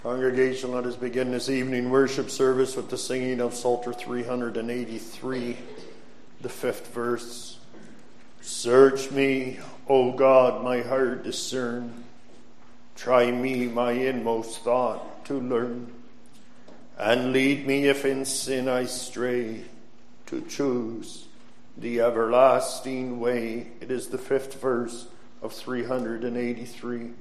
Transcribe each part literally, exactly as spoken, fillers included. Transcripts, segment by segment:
Congregation, let us begin this evening worship service with the singing of Psalter three eighty-three, the fifth verse. Search me, O God, my heart discern. Try me, my inmost thought to learn. And lead me if in sin I stray, to choose the everlasting way. It is the fifth verse of three eighty-three.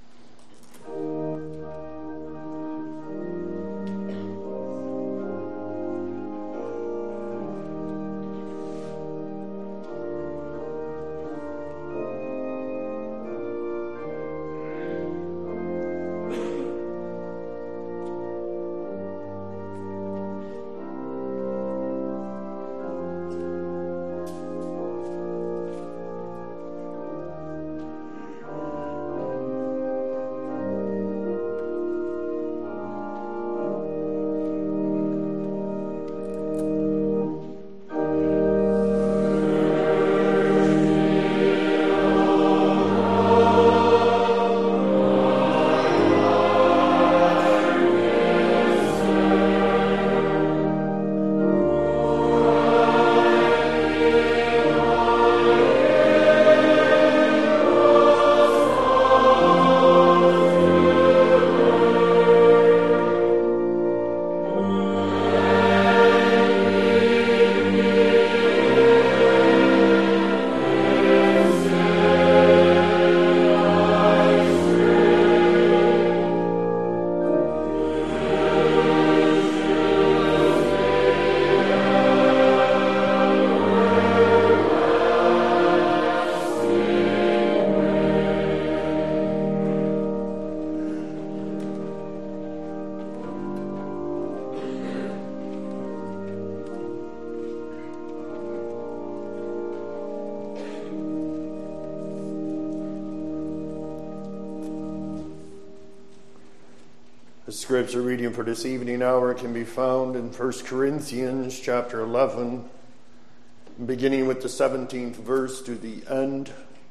The scripture reading for this evening hour can be found in First Corinthians chapter eleven, beginning with the seventeenth verse to the end.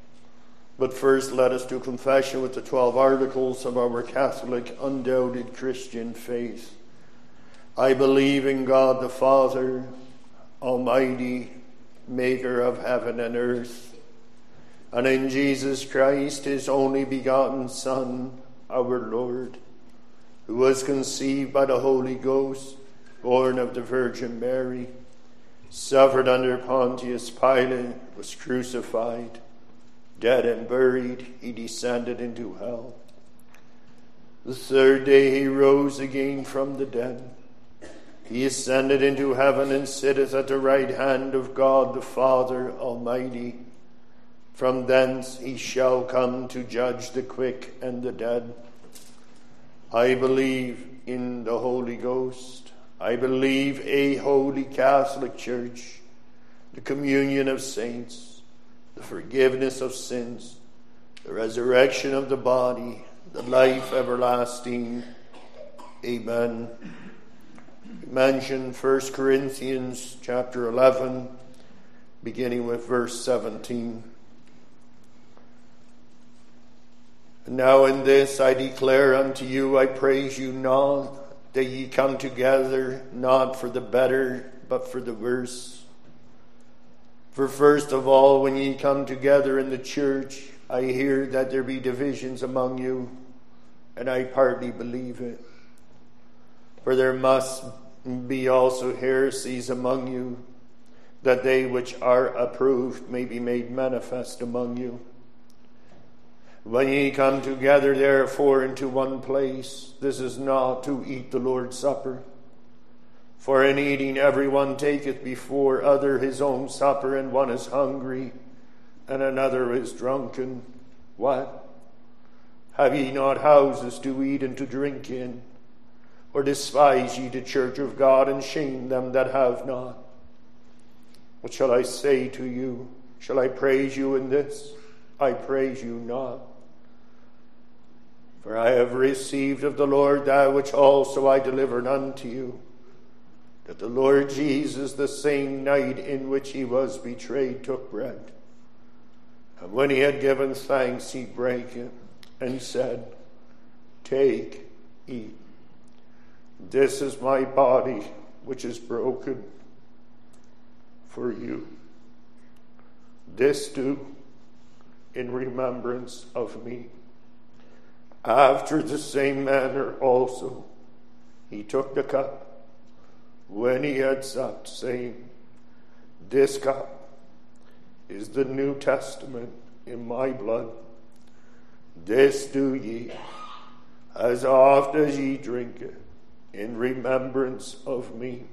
But first let us do confession with the twelve articles of our Catholic, undoubted Christian faith. I believe in God the Father, Almighty, maker of heaven and earth, and in Jesus Christ, his only begotten Son, our Lord, who was conceived by the Holy Ghost, born of the Virgin Mary, suffered under Pontius Pilate, was crucified, dead and buried, he descended into hell. The third day he rose again from the dead. He ascended into heaven and sitteth at the right hand of God the Father Almighty. From thence he shall come to judge the quick and the dead. I believe in the Holy Ghost. I believe a holy Catholic Church, the communion of saints, the forgiveness of sins, the resurrection of the body, the life everlasting. Amen. We mention First Corinthians chapter eleven, beginning with verse seventeen. And now in this I declare unto you, I praise you not, that ye come together, not for the better, but for the worse. For first of all, when ye come together in the church, I hear that there be divisions among you, and I partly believe it. For there must be also heresies among you, that they which are approved may be made manifest among you. When ye come together, therefore, into one place, this is not to eat the Lord's Supper. For in eating every one taketh before other his own supper, and one is hungry, and another is drunken. What? Have ye not houses to eat and to drink in? Or despise ye the church of God, and shame them that have not? What shall I say to you? Shall I praise you in this? I praise you not. For I have received of the Lord that which also I delivered unto you, that the Lord Jesus, the same night in which he was betrayed, took bread. And when he had given thanks, he brake it and said, Take, eat. This is my body, which is broken for you. This do in remembrance of me. After the same manner also he took the cup when he had supped, saying, This cup is the New Testament in my blood. This do ye, as oft as ye drink it, in remembrance of me.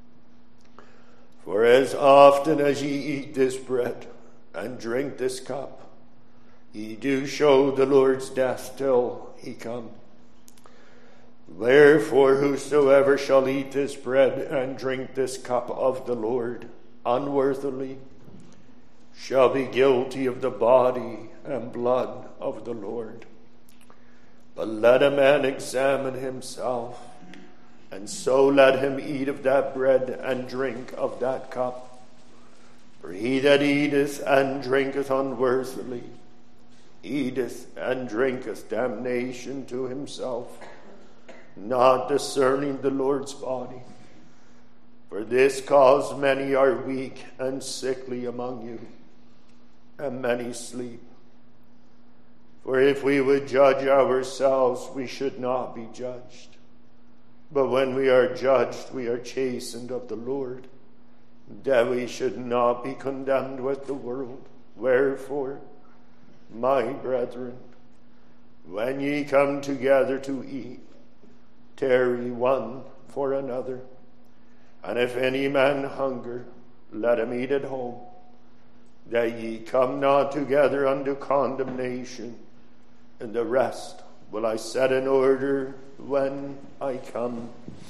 For as often as ye eat this bread and drink this cup, ye do show the Lord's death till he come. Wherefore whosoever shall eat this bread and drink this cup of the Lord unworthily shall be guilty of the body and blood of the Lord. But let a man examine himself, and so let him eat of that bread and drink of that cup. For he that eateth and drinketh unworthily eateth and drinketh damnation to himself, not discerning the Lord's body. For this cause many are weak and sickly among you, and many sleep. For if we would judge ourselves, we should not be judged. But when we are judged, we are chastened of the Lord, that we should not be condemned with the world. Wherefore, my brethren, when ye come together to eat, tarry one for another. And if any man hunger, let him eat at home, that ye come not together unto condemnation. And the rest will I set in order when I come.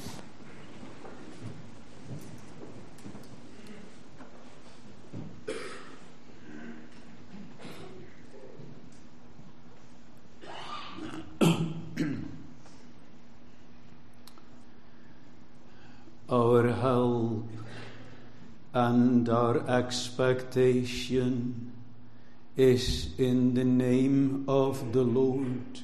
Our help and our expectation is in the name of the Lord,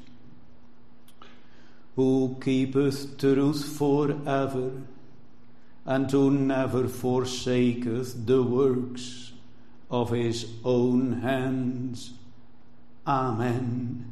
who keepeth truth forever, and who never forsaketh the works of his own hands. Amen.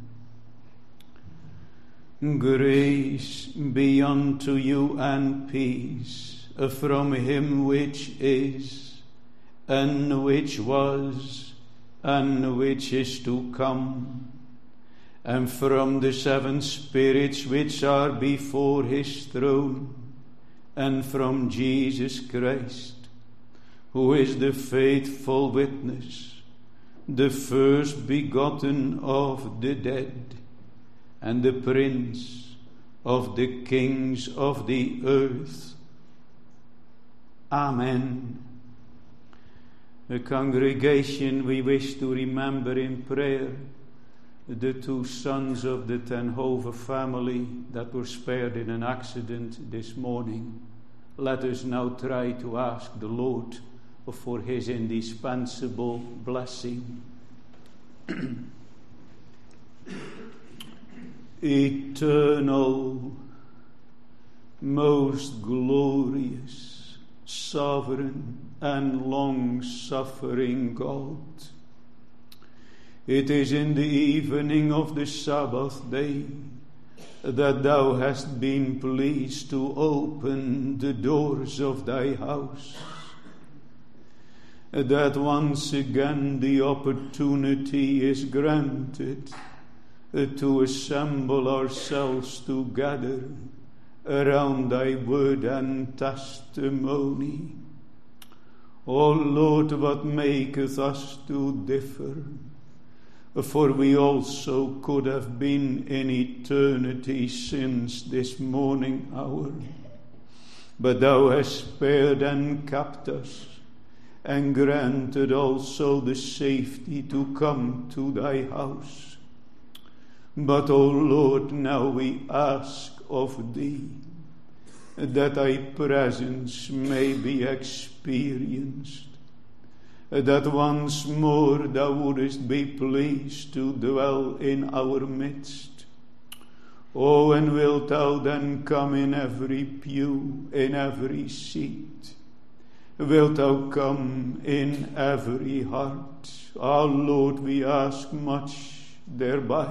Grace be unto you and peace from him which is, and which was, and which is to come, and from the seven spirits which are before his throne, and from Jesus Christ, who is the faithful witness, the first begotten of the dead, and the Prince of the kings of the earth. Amen. The congregation, we wish to remember in prayer the two sons of the Ten Hove family that were spared in an accident this morning. Let us now try to ask the Lord for his indispensable blessing. Eternal, most glorious, sovereign, and long-suffering God, it is in the evening of the Sabbath day that thou hast been pleased to open the doors of thy house, that once again the opportunity is granted to assemble ourselves together around thy word and testimony. O Lord, what maketh us to differ? For we also could have been in eternity since this morning hour. But thou hast spared and kept us, and granted also the safety to come to thy house. But, O Lord, now we ask of thee that thy presence may be experienced, that once more thou wouldest be pleased to dwell in our midst. Oh, and wilt thou then come in every pew, in every seat? Wilt thou come in every heart? Our Lord, we ask much thereby.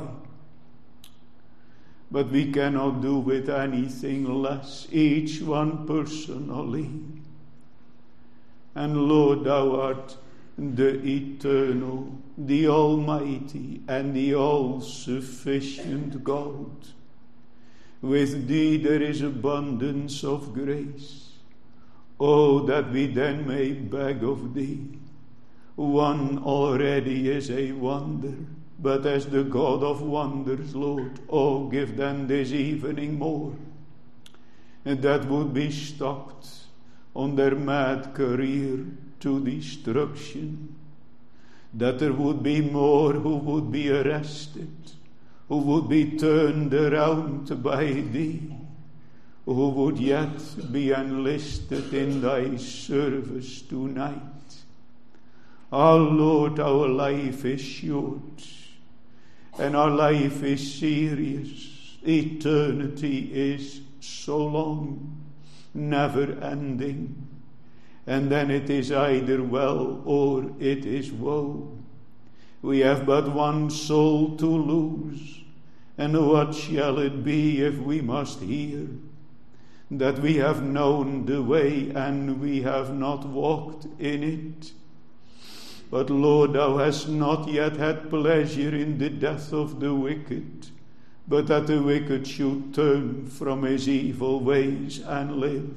But we cannot do with anything less, each one personally. And Lord, thou art the eternal, the almighty, and the all-sufficient God. With thee there is abundance of grace. Oh, that we then may beg of thee. One already is a wonder, but as the God of wonders, Lord, oh, give them this evening more, and that would be stopped on their mad career to destruction, that there would be more who would be arrested, who would be turned around by thee, who would yet be enlisted in thy service tonight. Our Lord, our life is short, and our life is serious. Eternity is so long, never ending. And then it is either well or it is woe. We have but one soul to lose, and what shall it be if we must hear that we have known the way and we have not walked in it? But Lord, thou hast not yet had pleasure in the death of the wicked, but that the wicked should turn from his evil ways and live.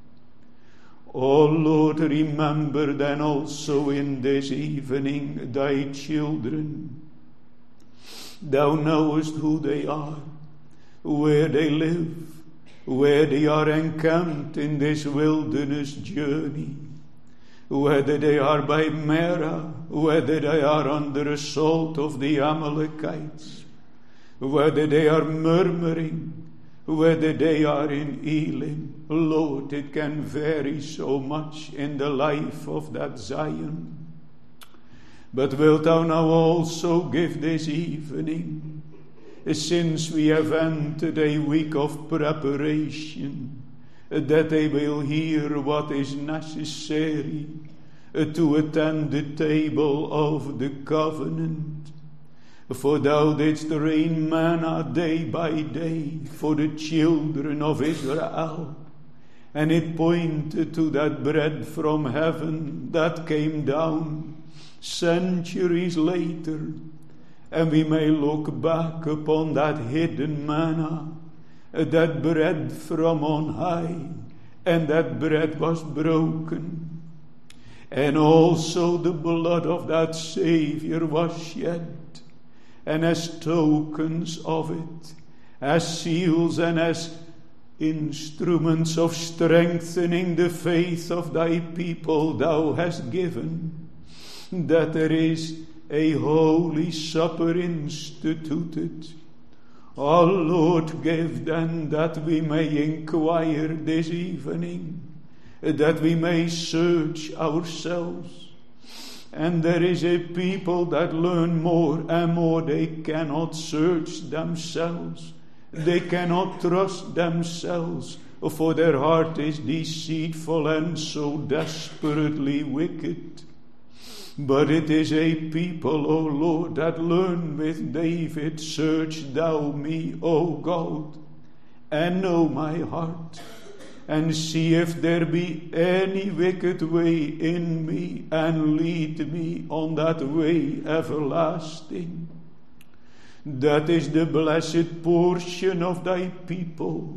O Lord, remember then also in this evening thy children. Thou knowest who they are, where they live, where they are encamped in this wilderness journey, whether they are by Merah, whether they are under assault of the Amalekites, whether they are murmuring, whether they are in Elim. Lord, it can vary so much in the life of that Zion. But wilt thou now also give this evening, since we have entered a week of preparation, that they will hear what is necessary to attend the table of the covenant. For thou didst rain manna day by day for the children of Israel, and it pointed to that bread from heaven that came down centuries later, and we may look back upon that hidden manna, that bread from on high, and that bread was broken, and also the blood of that Savior was shed, and as tokens of it, as seals and as instruments of strengthening the faith of thy people, thou hast given that there is a holy supper instituted. O Lord, give then that we may inquire this evening, that we may search ourselves. And there is a people that learn more and more. They cannot search themselves. They cannot trust themselves, for their heart is deceitful and so desperately wicked. But it is a people, O Lord, that learn with David, search thou me, O God, and know my heart, and see if there be any wicked way in me, and lead me on that way everlasting. That is the blessed portion of thy people.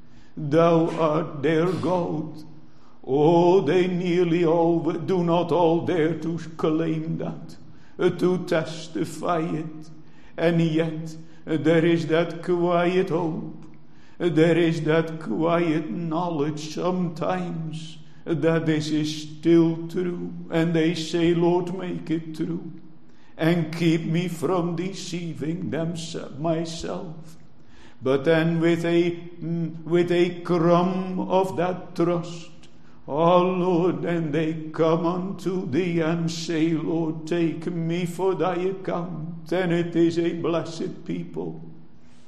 Thou art their God. Oh, they nearly all do not all dare to claim that, uh, to testify it. And yet uh, there is that quiet hope, uh, there is that quiet knowledge sometimes uh, that this is still true. And they say, Lord, make it true, and keep me from deceiving them, myself. But then with a, mm, with a crumb of that trust, oh Lord, and they come unto thee and say, Lord, take me for thy account. And it is a blessed people.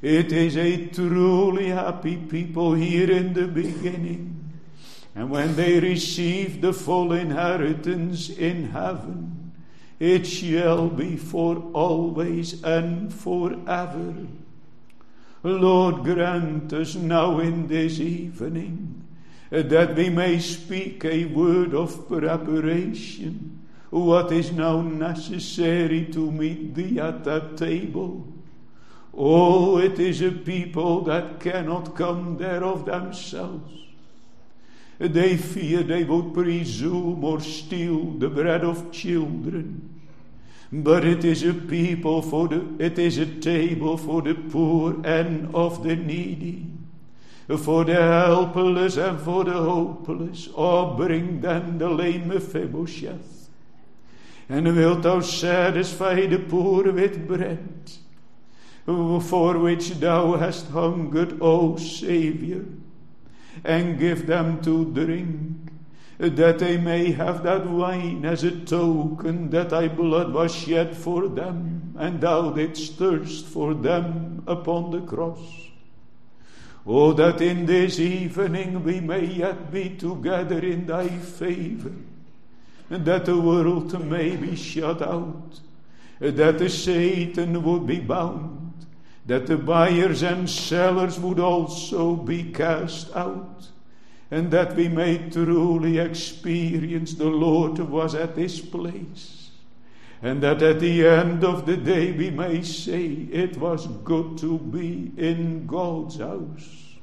It is a truly happy people here in the beginning. And when they receive the full inheritance in heaven, it shall be for always and forever. Lord, grant us now in this evening that we may speak a word of preparation, what is now necessary to meet thee at that table. Oh, it is a people that cannot come there of themselves. They fear they would presume or steal the bread of children. But it is a people for the, it is a table for the poor and of the needy, for the helpless and for the hopeless. Oh, bring then the lame Mephibosheth, and wilt thou satisfy the poor with bread, for which thou hast hungered, O Saviour, and give them to drink, that they may have that wine as a token that thy blood was shed for them, and thou didst thirst for them upon the cross. Oh, that in this evening we may yet be together in thy favor, and that the world may be shut out, that the Satan would be bound, that the buyers and sellers would also be cast out, and that we may truly experience the Lord was at this place, and that at the end of the day we may say it was good to be in God's house.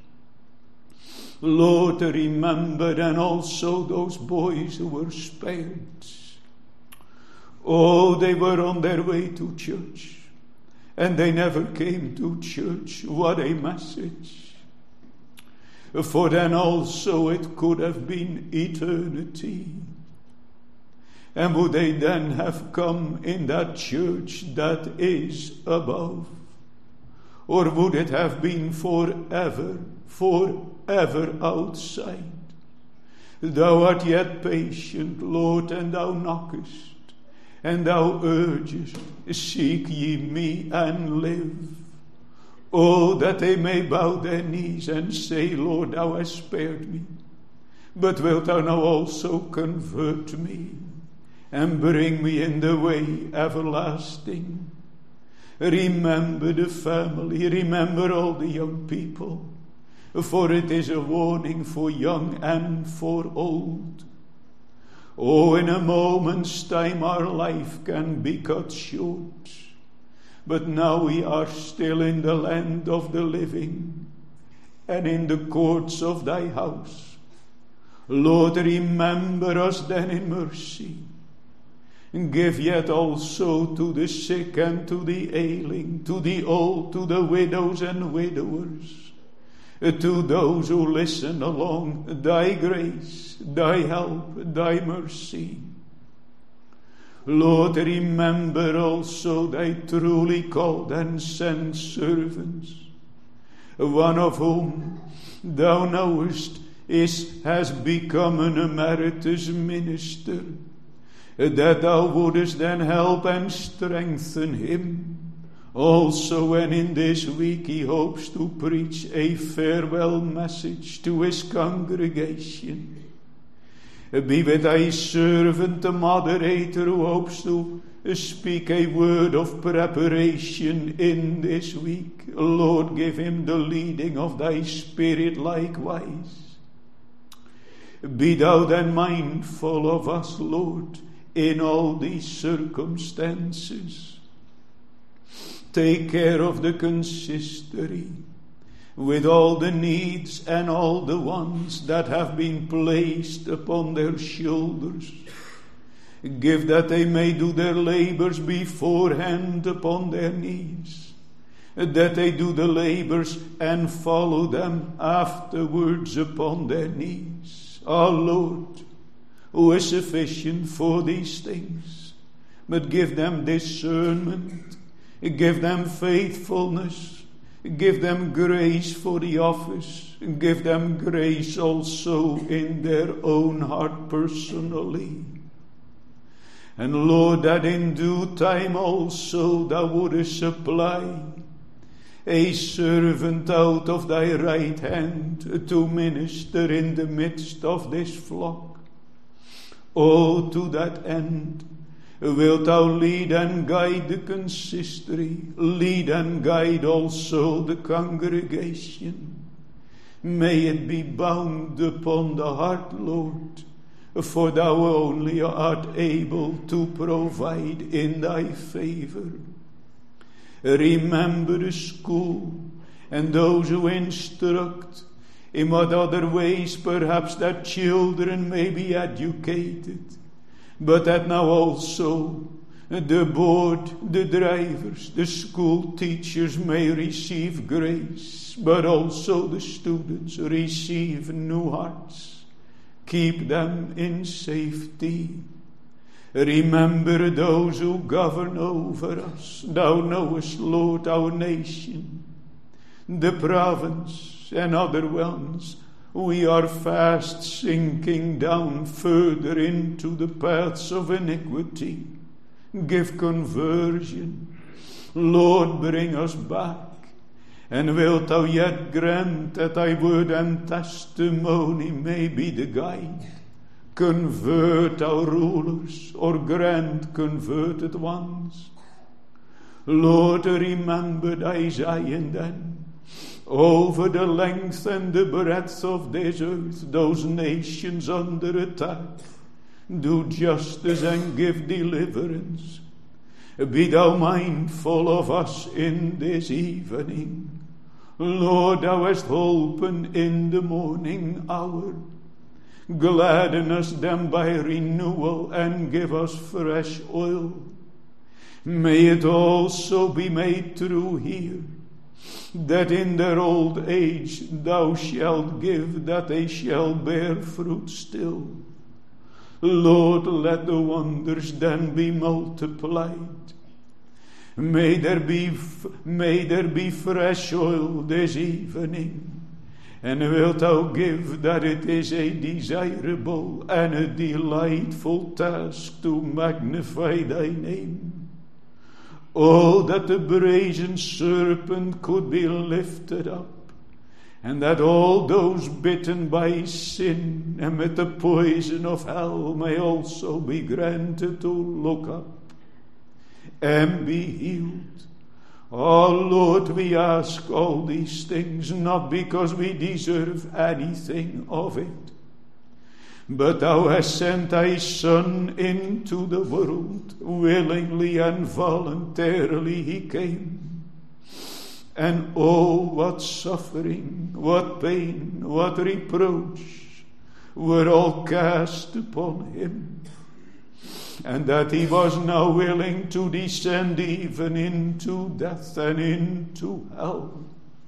Lord, remember then also those boys who were spared. Oh, they were on their way to church, and they never came to church. What a message. For then also it could have been eternity. And would they then have come in that church that is above? Or would it have been forever, forever outside? Thou art yet patient, Lord, and thou knockest, and thou urgest, seek ye me and live. Oh, that they may bow their knees and say, Lord, thou hast spared me, but wilt thou now also convert me and bring me in the way everlasting? Remember the family, remember all the young people, for it is a warning for young and for old. Oh, in a moment's time our life can be cut short, but now we are still in the land of the living and in the courts of thy house. Lord, remember us then in mercy. Give yet also to the sick and to the ailing, to the old, to the widows and widowers, to those who listen along, thy grace, thy help, thy mercy. Lord, remember also thy truly called and sent servants, one of whom thou knowest is has become an emeritus minister, that thou wouldest then help and strengthen him. Also, when in this week he hopes to preach a farewell message to his congregation, be with thy servant, the moderator, who hopes to speak a word of preparation in this week. Lord, give him the leading of thy Spirit likewise. Be thou then mindful of us, Lord, in all these circumstances. Take care of the consistory, with all the needs and all the ones that have been placed upon their shoulders. Give that they may do their labors beforehand upon their knees, that they do the labors and follow them afterwards upon their knees. Our Lord, who is sufficient for these things, but give them discernment, give them faithfulness, give them grace for the office, give them grace also in their own heart personally. And Lord, that in due time also thou wouldest supply a servant out of thy right hand to minister in the midst of this flock. Oh, to that end, wilt thou lead and guide the consistory, lead and guide also the congregation. May it be bound upon the heart, Lord, for thou only art able to provide in thy favor. Remember the school and those who instruct, in what other ways perhaps that children may be educated, but that now also the board, the drivers, the school teachers may receive grace, but also the students receive new hearts. Keep them in safety. Remember those who govern over us. Thou knowest, Lord, our nation, the province, and other ones. We are fast sinking down further into the paths of iniquity. Give conversion. Lord, bring us back. And wilt thou yet grant that thy word and testimony may be the guide? Convert our rulers, or grant converted ones. Lord, remember thy Zion then. Over the length and the breadth of this earth, those nations under attack, do justice and give deliverance. Be thou mindful of us in this evening. Lord, thou hast holpen in the morning hour. Gladden us then by renewal and give us fresh oil. May it also be made true here, that in their old age thou shalt give, that they shall bear fruit still. Lord, let the wonders then be multiplied. May there be, may there be fresh oil this evening. And wilt thou give that it is a desirable and a delightful task to magnify thy name. Oh, that the brazen serpent could be lifted up, and that all those bitten by sin and with the poison of hell may also be granted to look up and be healed. Oh Lord, we ask all these things not because we deserve anything of it, but thou hast sent thy Son into the world. Willingly and voluntarily he came. And oh, what suffering, what pain, what reproach were all cast upon him. And that he was now willing to descend even into death and into hell.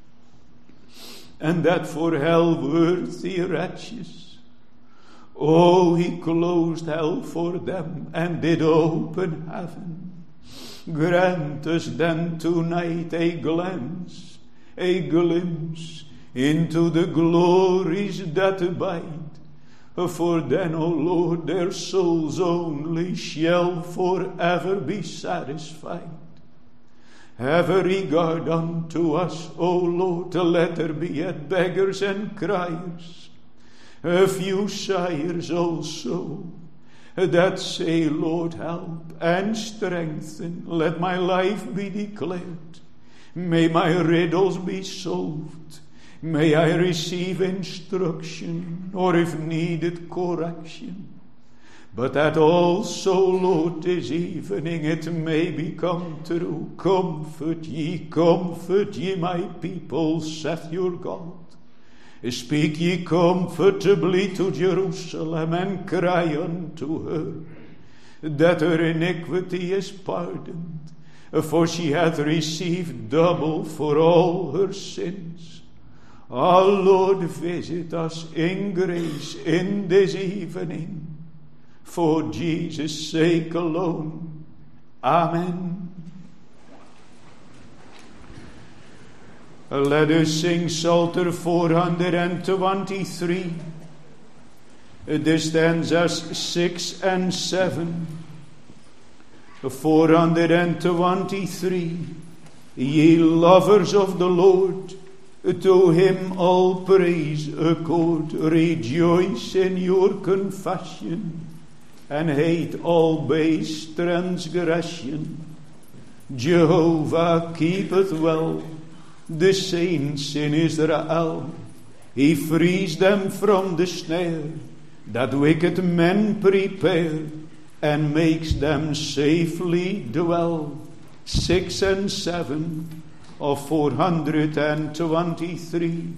And that for hell-worthy wretches, oh, he closed hell for them and did open heaven. Grant us then tonight a glance, a glimpse into the glories that abide. For then, O Lord, their souls only shall forever be satisfied. Have a regard unto us, O Lord, let there be yet beggars and criers, a few sighers also, that say, Lord, help and strengthen. Let my life be declared. May my riddles be solved. May I receive instruction, or if needed, correction. But that also, Lord, this evening it may become true. Comfort ye, comfort ye, my people, saith your God. Speak ye comfortably to Jerusalem, and cry unto her, that her iniquity is pardoned, for she hath received double for all her sins. Our Lord, visit us in grace in this evening, for Jesus' sake alone. Amen. Let us sing Psalter four hundred twenty-three, the stanzas six and seven. four hundred twenty-three. Ye lovers of the Lord, to him all praise accord. Rejoice in your confession, and hate all base transgression. Jehovah keepeth well the saints in Israel. He frees them from the snare that wicked men prepare, and makes them safely dwell. Six and seven of four hundred and twenty-three.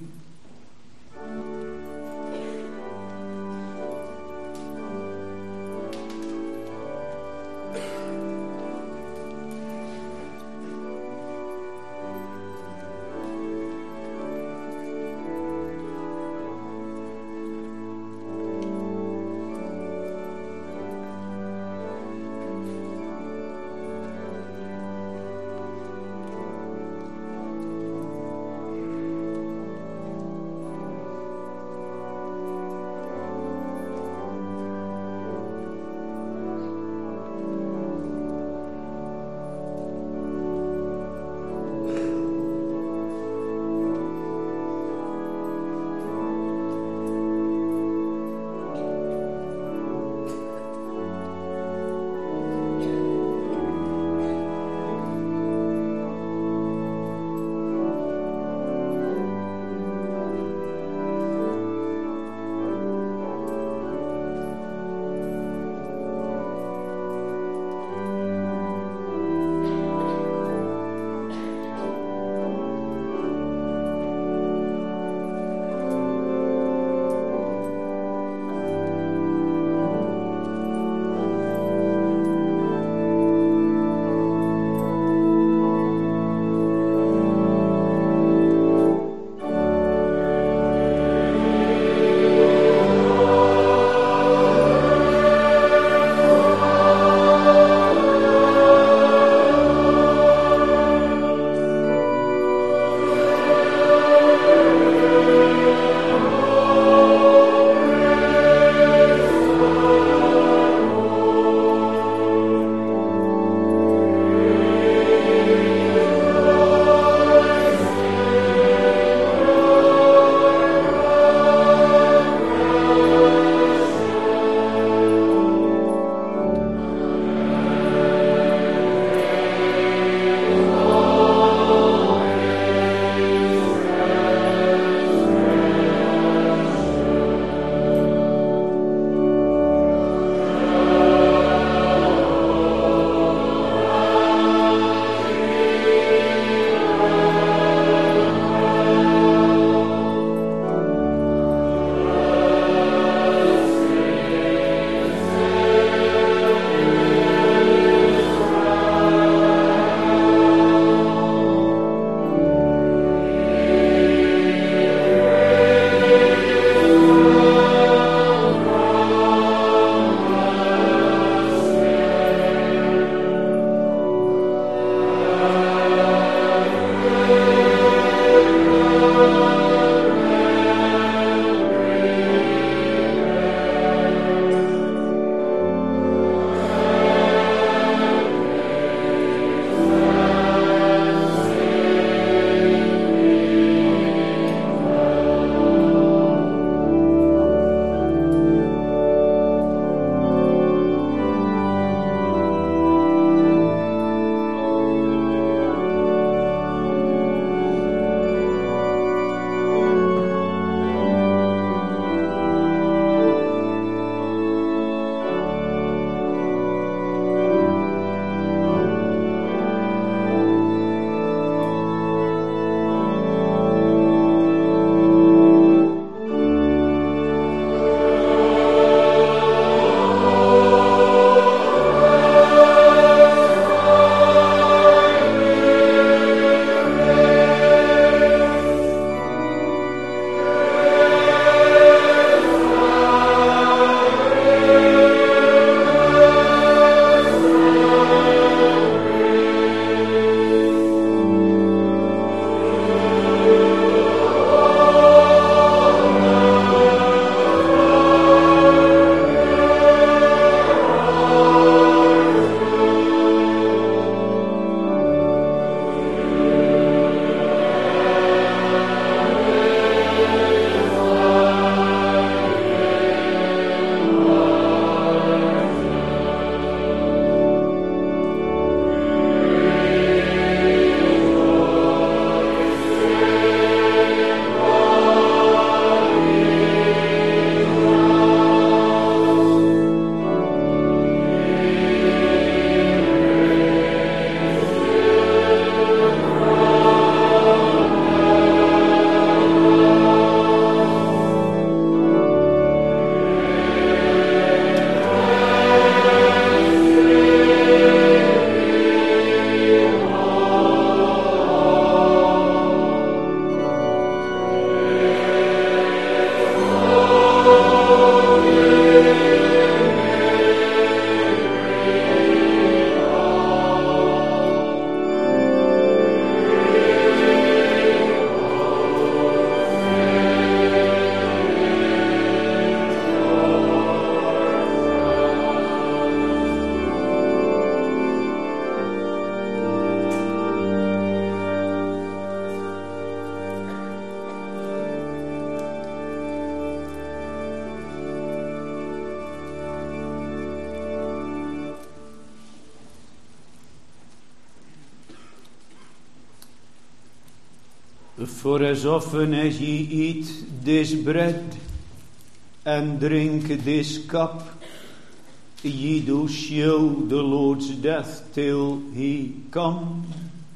For as often as ye eat this bread and drink this cup, ye do show the Lord's death till he come.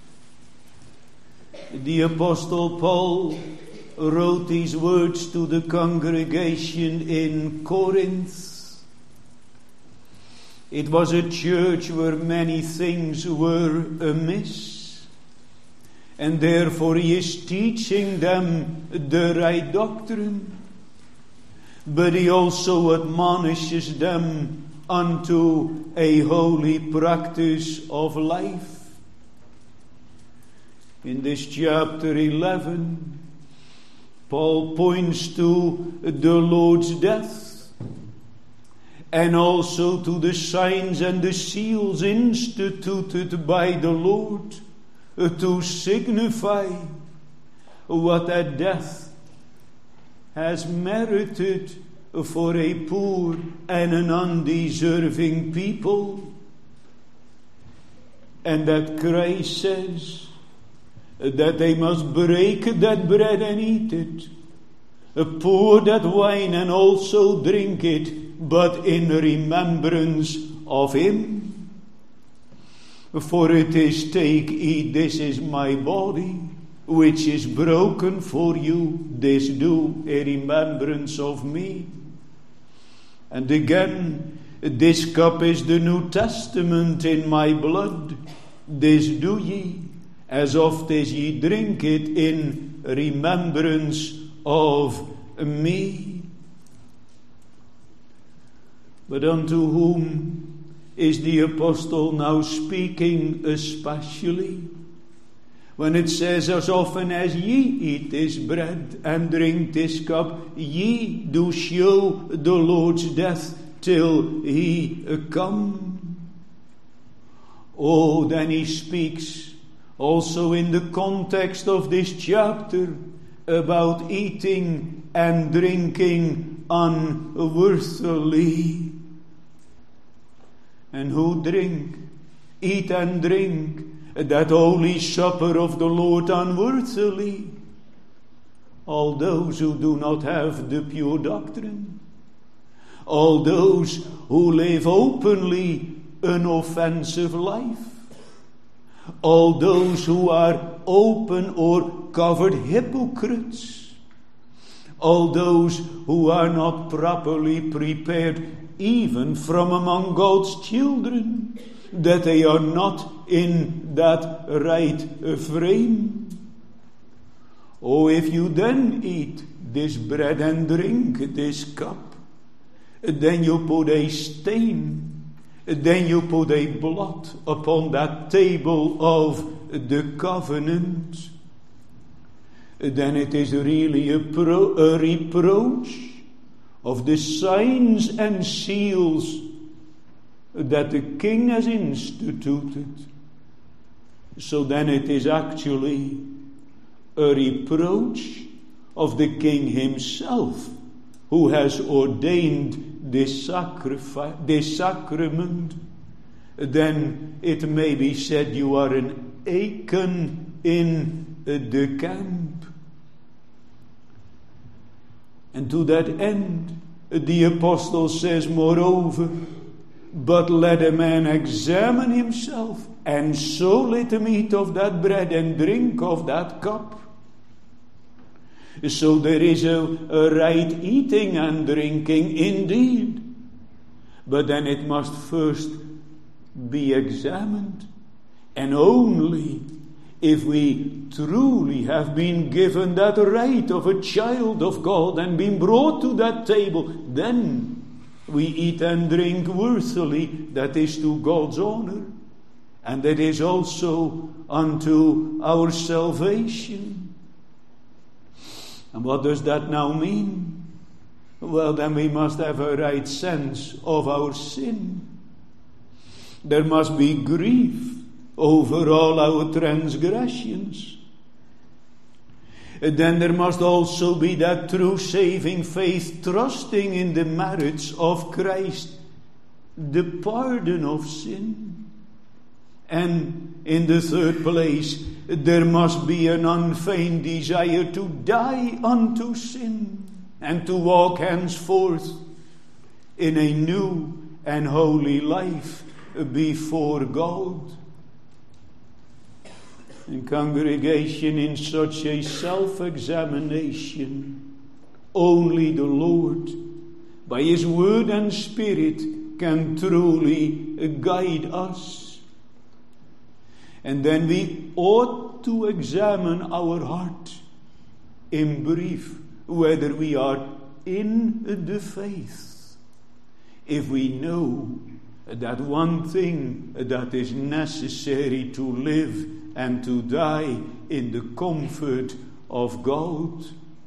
The Apostle Paul wrote these words to the congregation in Corinth. It was a church where many things were amiss, and therefore he is teaching them the right doctrine. But he also admonishes them unto a holy practice of life. In this chapter eleven, Paul points to the Lord's death and also to the signs and the seals instituted by the Lord to signify what that death has merited for a poor and an undeserving people. And that Christ says that they must break that bread and eat it, pour that wine and also drink it, but in remembrance of him. For it is, take, eat, this is my body, which is broken for you, this do in remembrance of me. And again, this cup is the New Testament in my blood, this do ye, as oft as ye drink it, in remembrance of me. But unto whom is the apostle now speaking especially? When it says, as often as ye eat this bread and drink this cup, ye do show the Lord's death till he come. Oh, then he speaks also in the context of this chapter about eating and drinking unworthily. And who drink, eat and drink that holy supper of the Lord unworthily? All those who do not have the pure doctrine. All those who live openly an offensive life. All those who are open or covered hypocrites. All those who are not properly prepared even from among God's children, that they are not in that right frame. Oh, if you then eat this bread and drink this cup, then you put a stain, then you put a blot upon that table of the covenant. Then it is really a, pro, a reproach of the signs and seals that the king has instituted. So then it is actually a reproach of the king himself, who has ordained this sacrifice, this sacrament. Then it may be said you are an Achan in the camp. And to that end, the apostle says, moreover, but let a man examine himself, and so let him eat of that bread and drink of that cup. So there is a, a right eating and drinking indeed, but then it must first be examined. And only if we truly have been given that right of a child of God and been brought to that table, then we eat and drink worthily, that is to God's honor, and that is also unto our salvation. And what does that now mean? Well, then we must have a right sense of our sin. There must be grief over all our transgressions. And then there must also be that true saving faith, trusting in the merits of Christ, the pardon of sin. And in the third place, there must be an unfeigned desire to die unto sin and to walk henceforth in a new and holy life before God. And congregation, in such a self-examination, only the Lord, by His Word and Spirit, can truly guide us. And then we ought to examine our heart, in brief, whether we are in the faith. If we know that one thing that is necessary to live and to die in the comfort of God.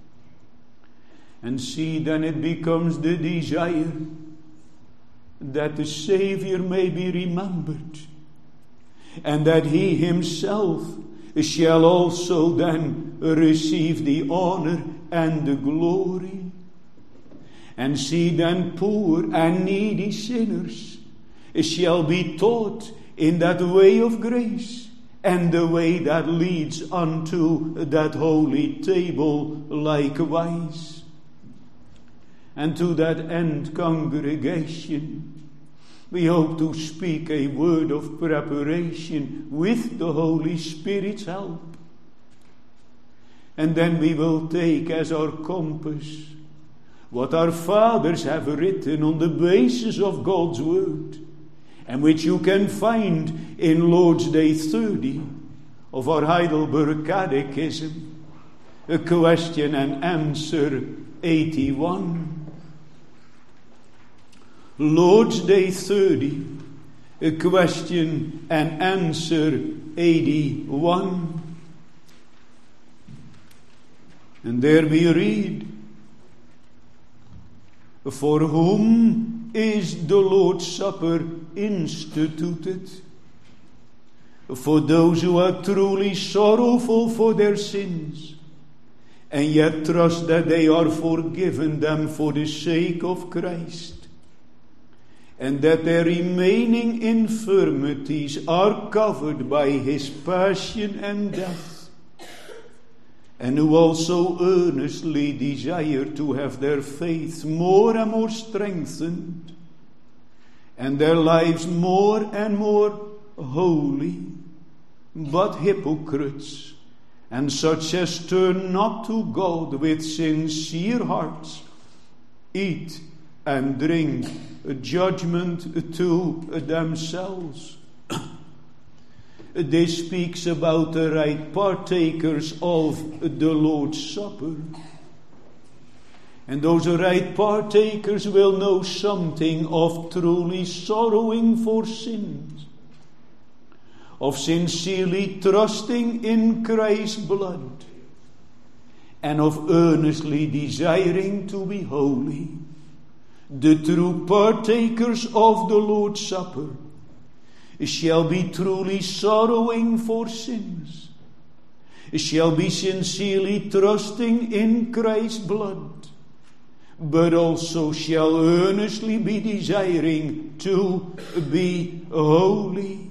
And see, then it becomes the desire that the Savior may be remembered, and that He Himself shall also then receive the honor and the glory. And see, then poor and needy sinners shall be taught in that way of grace, and the way that leads unto that holy table likewise. And to that end, congregation, we hope to speak a word of preparation with the Holy Spirit's help. And then we will take as our compass what our fathers have written on the basis of God's Word, and which you can find in Lord's Day thirty of our Heidelberg Catechism, a question and answer eighty-one. Lord's Day thirty, a question and answer eighty-one. And there we read, for whom is the Lord's Supper instituted? For those who are truly sorrowful for their sins, and yet trust that they are forgiven them for the sake of Christ, and that their remaining infirmities are covered by His passion and death, and who also earnestly desire to have their faith more and more strengthened, and their lives more and more holy, but hypocrites, and such as turn not to God with sincere hearts, eat and drink judgment to themselves. This speaks about the right partakers of the Lord's Supper. And those right partakers will know something of truly sorrowing for sins, of sincerely trusting in Christ's blood, and of earnestly desiring to be holy. The true partakers of the Lord's Supper shall be truly sorrowing for sins, shall be sincerely trusting in Christ's blood, but also shall earnestly be desiring to be holy.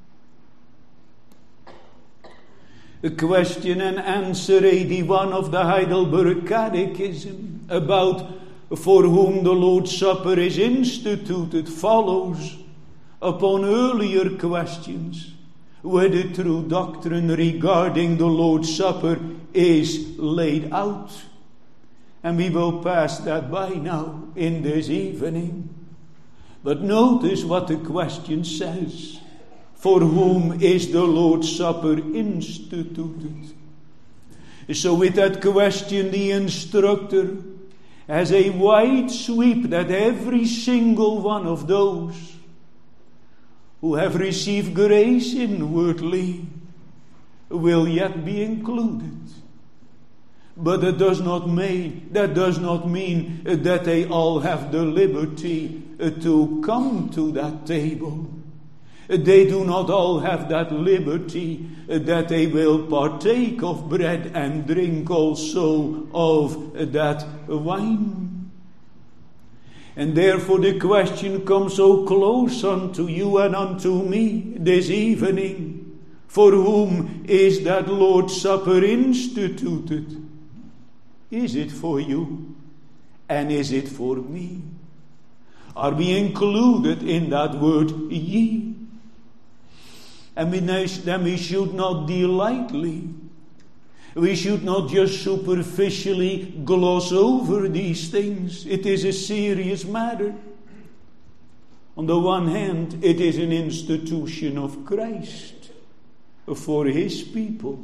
A question and answer eighty-one of the Heidelberg Catechism about for whom the Lord's Supper is instituted follows upon earlier questions, where the true doctrine regarding the Lord's Supper is laid out. And we will pass that by now in this evening. But notice what the question says. For whom is the Lord's Supper instituted? So with that question, the instructor has a wide sweep that every single one of those who have received grace inwardly will yet be included. But that does not mean, that does not mean that they all have the liberty to come to that table. They do not all have that liberty that they will partake of bread and drink also of that wine. And therefore the question comes so close unto you and unto me this evening. For whom is that Lord's Supper instituted? Is it for you? And is it for me? Are we included in that word ye? And we, then we should not deal lightly. We should not just superficially gloss over these things. It is a serious matter. On the one hand, it is an institution of Christ for his people.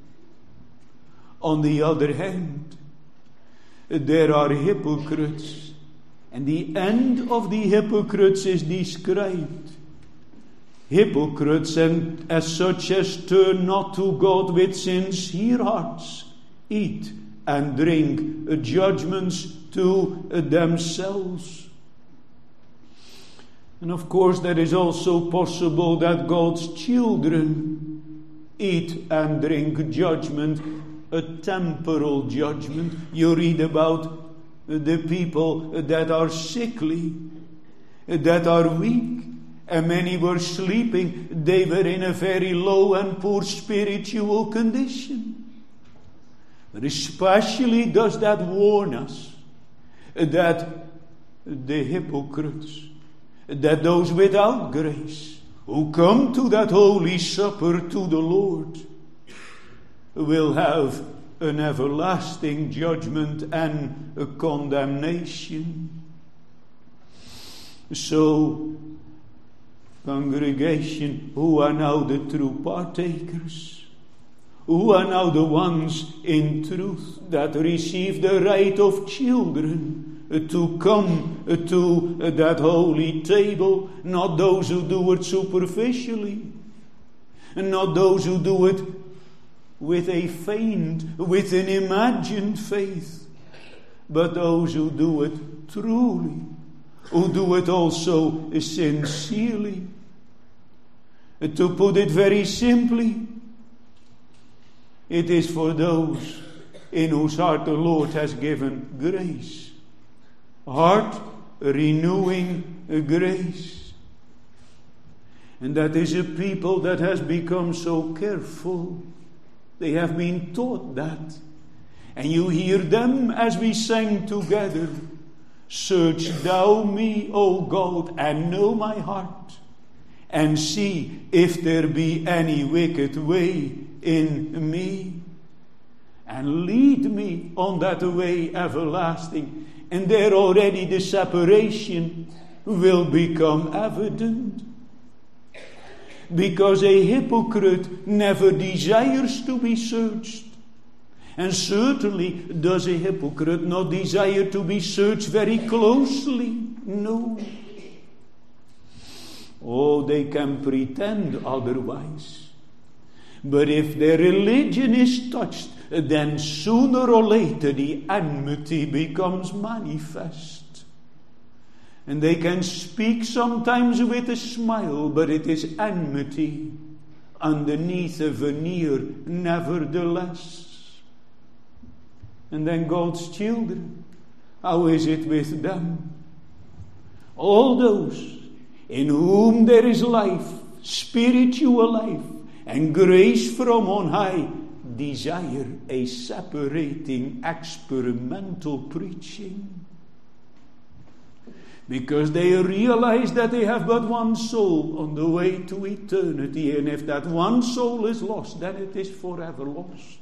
On the other hand, there are hypocrites, and the end of the hypocrites is described. Hypocrites, and as such as turn not to God with sincere hearts, eat and drink judgments to themselves. And of course, there is also possible that God's children eat and drink judgment, a temporal judgment. You read about the people that are sickly, that are weak. And many were sleeping. They were in a very low and poor spiritual condition. But especially does that warn us that the hypocrites, that those without grace, who come to that holy supper to the Lord, will have an everlasting judgment and a condemnation. So, congregation, who are now the true partakers? Who are now the ones in truth that receive the right of children to come to that holy table? Not those who do it superficially, and not those who do it with a feigned, with an imagined faith, but those who do it truly, who do it also sincerely. To put it very simply, it is for those in whose heart the Lord has given grace. Heart renewing grace. And that is a people that has become so careful. They have been taught that. And you hear them as we sang together. Search thou me, O God, and know my heart, and see if there be any wicked way in me, and lead me on that way everlasting. And there already the separation will become evident. Because a hypocrite never desires to be searched. And certainly does a hypocrite not desire to be searched very closely? No. Oh, they can pretend otherwise. But if their religion is touched, then sooner or later the enmity becomes manifest. And they can speak sometimes with a smile, but it is enmity underneath a veneer nevertheless. And then God's children, how is it with them? All those in whom there is life, spiritual life, and grace from on high, desire a separating, experimental preaching. Because they realize that they have but one soul on the way to eternity, and if that one soul is lost, then it is forever lost.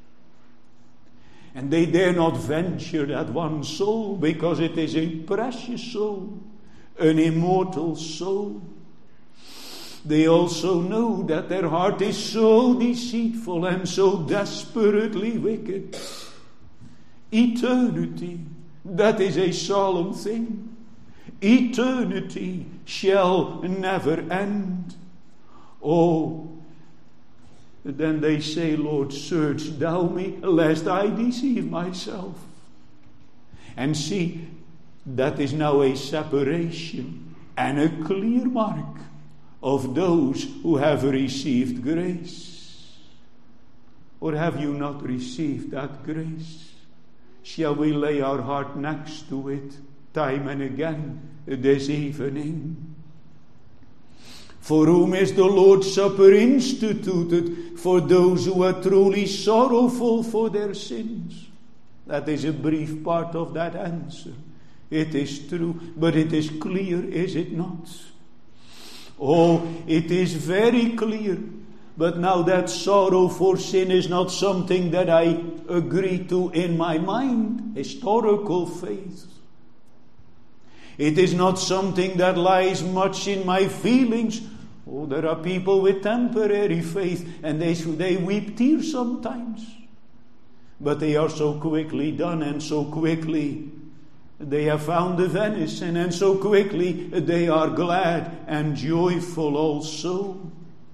And they dare not venture that one soul, because it is a precious soul, an immortal soul. They also know that their heart is so deceitful and so desperately wicked. Eternity, that is a solemn thing. Eternity shall never end. Oh, then they say, Lord, search thou me, lest I deceive myself. And see, that is now a separation and a clear mark of those who have received grace. Or have you not received that grace? Shall we lay our heart next to it time and again this evening. For whom is the Lord's Supper instituted? For those who are truly sorrowful for their sins. That is a brief part of that answer. It is true, but it is clear, is it not? Oh, it is very clear. But now that sorrow for sin is not something that I agree to in my mind, historical faith. It is not something that lies much in my feelings. Oh, there are people with temporary faith, and they, they weep tears sometimes. But they are so quickly done, and so quickly they have found the venison, and so quickly they are glad and joyful also.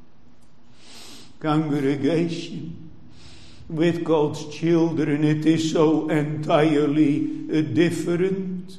Congregation, with God's children, it is so entirely different.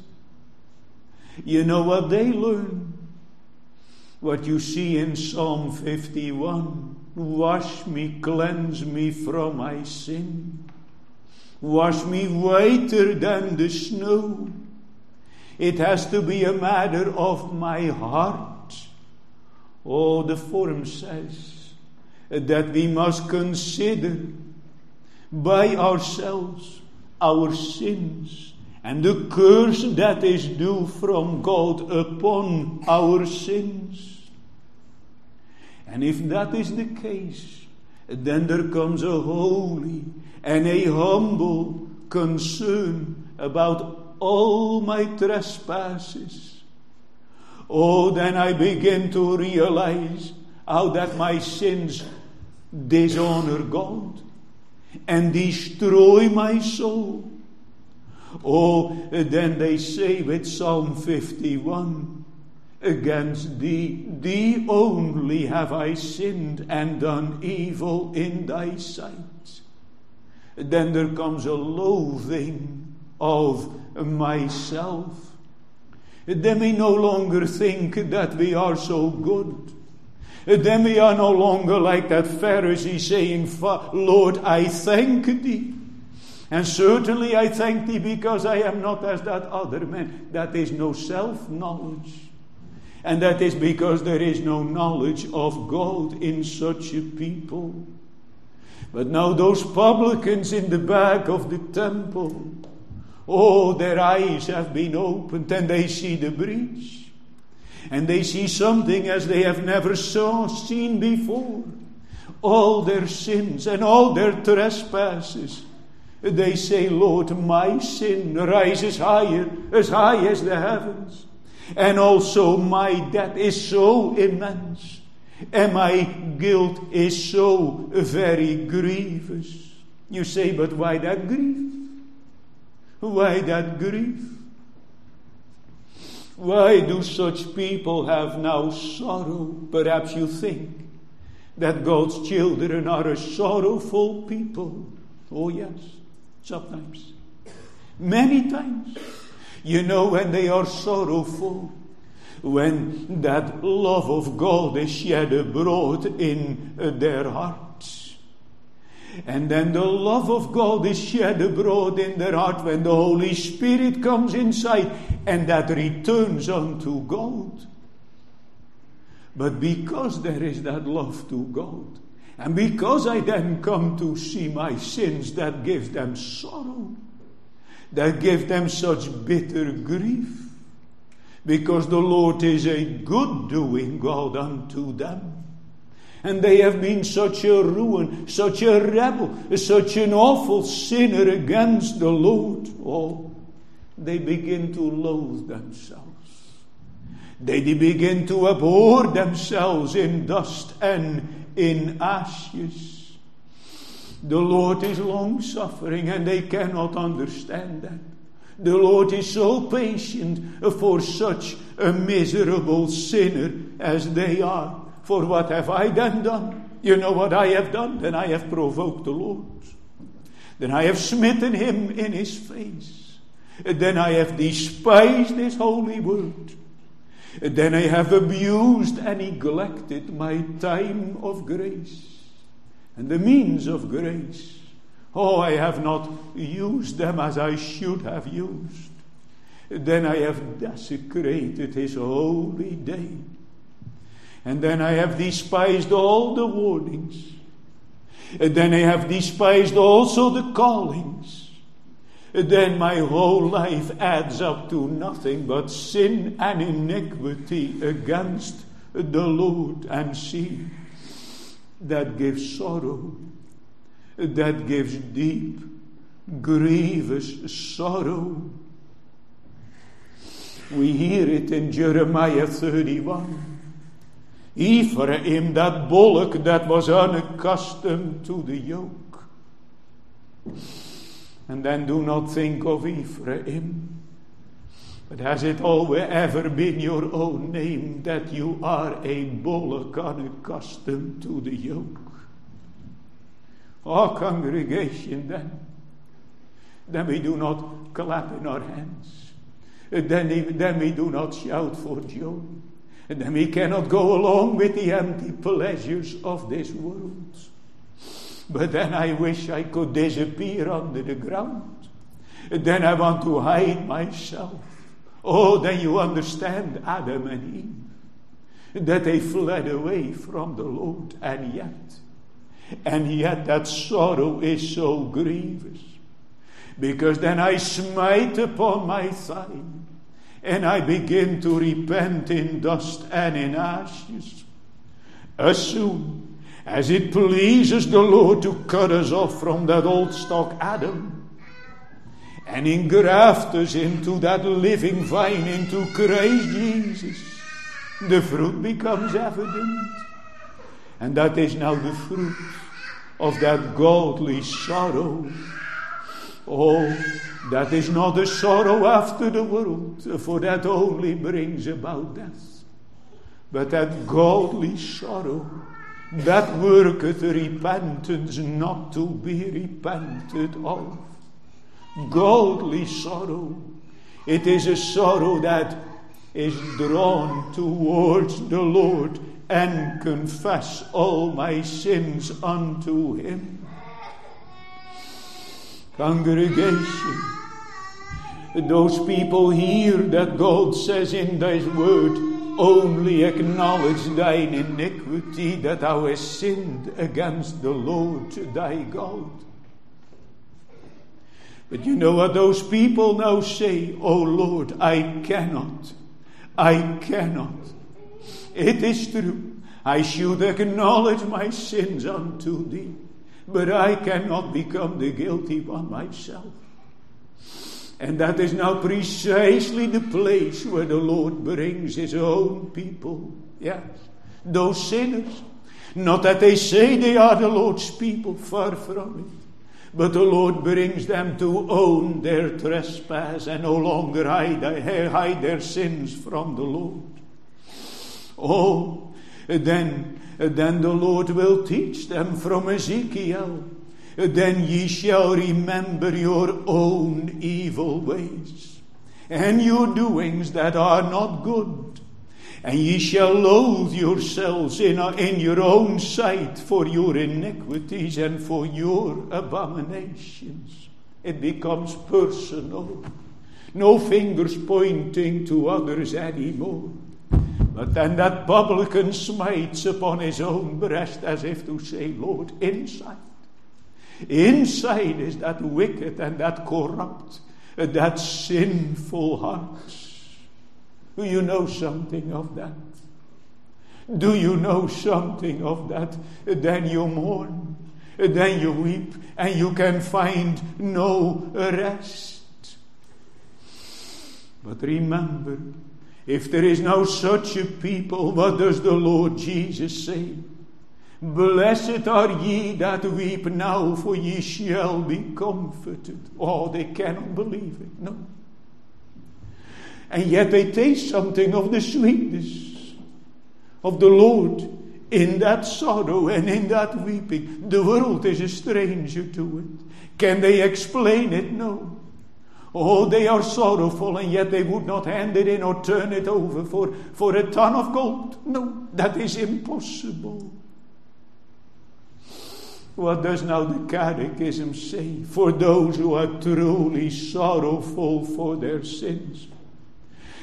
You know what they learn? What you see in Psalm fifty-one. Wash me, cleanse me from my sin. Wash me whiter than the snow. It has to be a matter of my heart. Oh, the form says that we must consider by ourselves our sins and the curse that is due from God upon our sins. And if that is the case, then there comes a holy and a humble concern about all my trespasses. Oh, then I begin to realize how that my sins dishonor God and destroy my soul. Oh, then they say with Psalm fifty-one, against thee, thee only have I sinned and done evil in thy sight. Then there comes a loathing of myself. Then we no longer think that we are so good. Then we are no longer like that Pharisee saying, Lord, I thank thee. And certainly I thank thee because I am not as that other man. That is no self-knowledge. And that is because there is no knowledge of God in such a people. But now those publicans in the back of the temple, oh, their eyes have been opened and they see the breach. And they see something as they have never saw, seen before. All their sins and all their trespasses. They say, Lord, my sin rises higher, as high as the heavens. And also my debt is so immense. And my guilt is so very grievous. You say, but why that grief? Why that grief? Why do such people have now sorrow? Perhaps you think that God's children are a sorrowful people. Oh yes, sometimes. Many times. You know when they are sorrowful, when that love of God is shed abroad in their hearts. And then the love of God is shed abroad in their heart when the Holy Spirit comes inside and that returns unto God. But because there is that love to God, and because I then come to see my sins, that gives them sorrow, that gives them such bitter grief, because the Lord is a good-doing God unto them. And they have been such a ruin, such a rebel, such an awful sinner against the Lord. Oh, they begin to loathe themselves. They begin to abhor themselves in dust and in ashes. The Lord is long-suffering and they cannot understand that. The Lord is so patient for such a miserable sinner as they are. For what have I then done? You know what I have done? Then I have provoked the Lord. Then I have smitten him in his face. Then I have despised his holy word. Then I have abused and neglected my time of grace and the means of grace. Oh, I have not used them as I should have used. then I have desecrated his holy day. And then I have despised all the warnings. And then I have despised also the callings. And then my whole life adds up to nothing but sin and iniquity against the Lord. And see, that gives sorrow. That gives deep, grievous sorrow. We hear it in Jeremiah thirty-one. Ephraim, that bullock that was unaccustomed to the yoke. And then do not think of Ephraim, but has it always ever been your own name that you are a bullock unaccustomed to the yoke? Oh, congregation, then, then we do not clap in our hands. Then, then we do not shout for joy. And then we cannot go along with the empty pleasures of this world. But then I wish I could disappear under the ground. And then I want to hide myself. Oh, then you understand Adam and Eve. That they fled away from the Lord. And yet, and yet that sorrow is so grievous. Because then I smite upon my thigh. And I begin to repent in dust and in ashes. As soon as it pleases the Lord to cut us off from that old stock Adam and engraft us into that living vine, into Christ Jesus, the fruit becomes evident. And that is now the fruit of that godly sorrow. Oh, that is not the sorrow after the world, for that only brings about death. But that godly sorrow, that worketh repentance not to be repented of. Godly sorrow, it is a sorrow that is drawn towards the Lord and confess all my sins unto him. Congregation, those people hear that God says in thy word, only acknowledge thine iniquity, that thou hast sinned against the Lord thy God. But you know what those people now say? Oh Lord, I cannot. I cannot. It is true. I should acknowledge my sins unto thee. But I cannot become the guilty one myself. And that is now precisely the place where the Lord brings his own people. Yes, those sinners. Not that they say they are the Lord's people, far from it. But the Lord brings them to own their trespass and no longer hide, hide their sins from the Lord. Oh, then... Then the Lord will teach them from Ezekiel. Then ye shall remember your own evil ways, and your doings that are not good. And ye shall loathe yourselves in, in your own sight for your iniquities and for your abominations. It becomes personal. No fingers pointing to others anymore. But then that publican smites upon his own breast as if to say, Lord, inside. Inside is that wicked and that corrupt, that sinful heart. Do you know something of that? Do you know something of that? Then you mourn, then you weep, and you can find no rest. But remember, if there is now such a people, what does the Lord Jesus say? Blessed are ye that weep now, for ye shall be comforted. Oh, they cannot believe it, no. And yet they taste something of the sweetness of the Lord in that sorrow and in that weeping. The world is a stranger to it. Can they explain it? No. Oh, they are sorrowful, and yet they would not hand it in or turn it over for, for a ton of gold. No, that is impossible. What does now the Catechism say? For those who are truly sorrowful for their sins,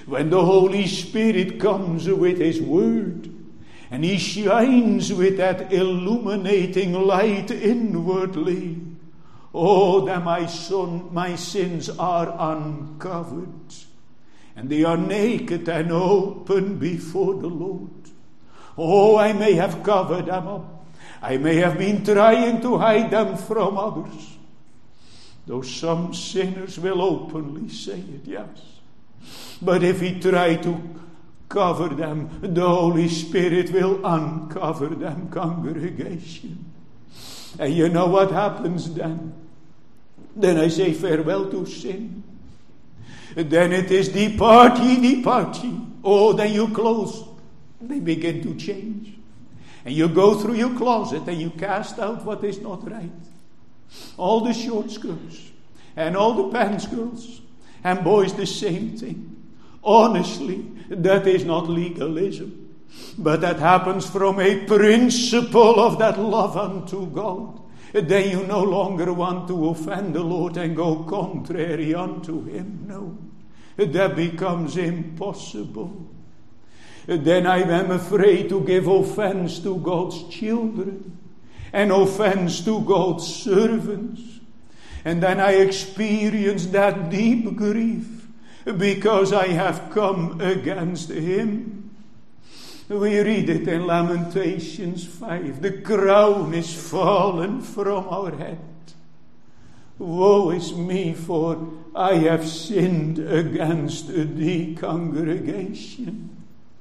when the Holy Spirit comes with His Word, and He shines with that illuminating light inwardly, oh, that my son, my sins are uncovered, and they are naked and open before the Lord. Oh, I may have covered them up. I may have been trying to hide them from others. Though some sinners will openly say it, yes. But if we try to cover them, the Holy Spirit will uncover them, congregation. And you know what happens then? Then I say farewell to sin. Then it is depart ye, depart ye. Oh, then you close. They begin to change. And you go through your closet and you cast out what is not right. All the short skirts and all the pants girls and boys the same thing. Honestly, that is not legalism, but that happens from a principle of that love unto God. Then you no longer want to offend the Lord and go contrary unto Him. No, that becomes impossible. Then I am afraid to give offense to God's children and offense to God's servants. And then I experience that deep grief because I have come against Him. We read it in Lamentations five. The crown is fallen from our head. Woe is me, for I have sinned against Thee, congregation.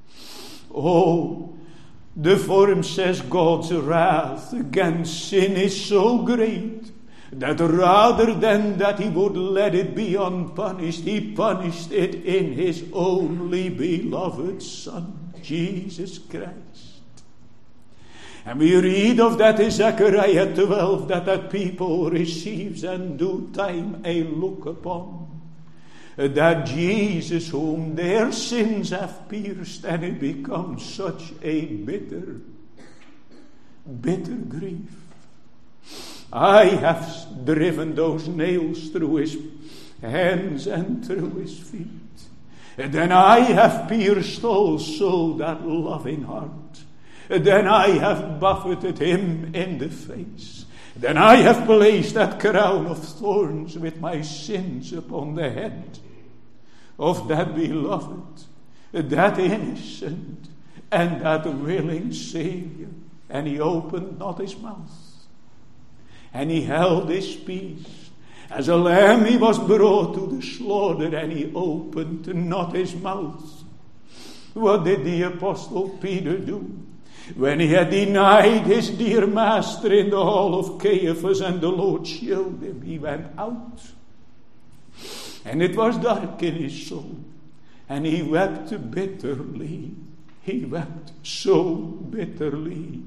Oh, the form says God's wrath against sin is so great that rather than that He would let it be unpunished, He punished it in His only beloved Son, Jesus Christ. And we read of that in Zechariah twelve, that that people receives in due time a look upon that Jesus whom their sins have pierced, and it becomes such a bitter, bitter grief. I have driven those nails through His hands and through His feet. And then I have pierced also that loving heart. And then I have buffeted Him in the face. Then I have placed that crown of thorns with my sins upon the head of that beloved, that innocent, and that willing Savior. And He opened not His mouth. And He held His peace. As a lamb He was brought to the slaughter, and He opened not His mouth. What did the Apostle Peter do? When he had denied his dear master in the hall of Caiaphas, and the Lord showed him, he went out. And it was dark in his soul. And he wept bitterly. He wept so bitterly.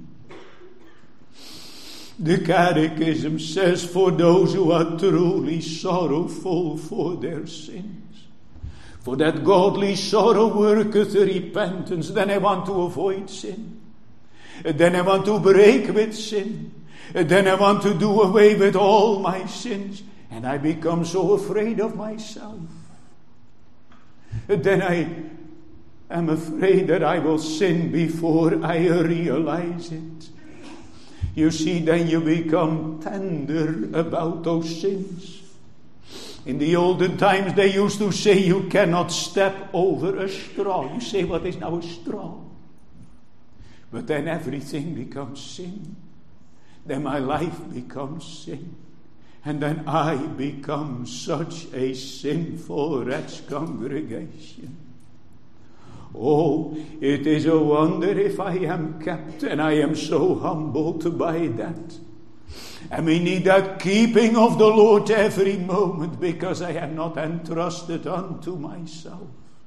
The Catechism says, for those who are truly sorrowful for their sins, for that godly sorrow worketh repentance, then I want to avoid sin. Then I want to break with sin. Then I want to do away with all my sins. And I become so afraid of myself. Then I am afraid that I will sin before I realize it. You see, then you become tender about those sins. In the olden times they used to say you cannot step over a straw. You say, what is now a straw? But then everything becomes sin. Then my life becomes sin. And then I become such a sinful wretch, congregation. Oh, it is a wonder if I am kept, and I am so humbled by that. And we need that keeping of the Lord every moment, because I am not entrusted unto myself.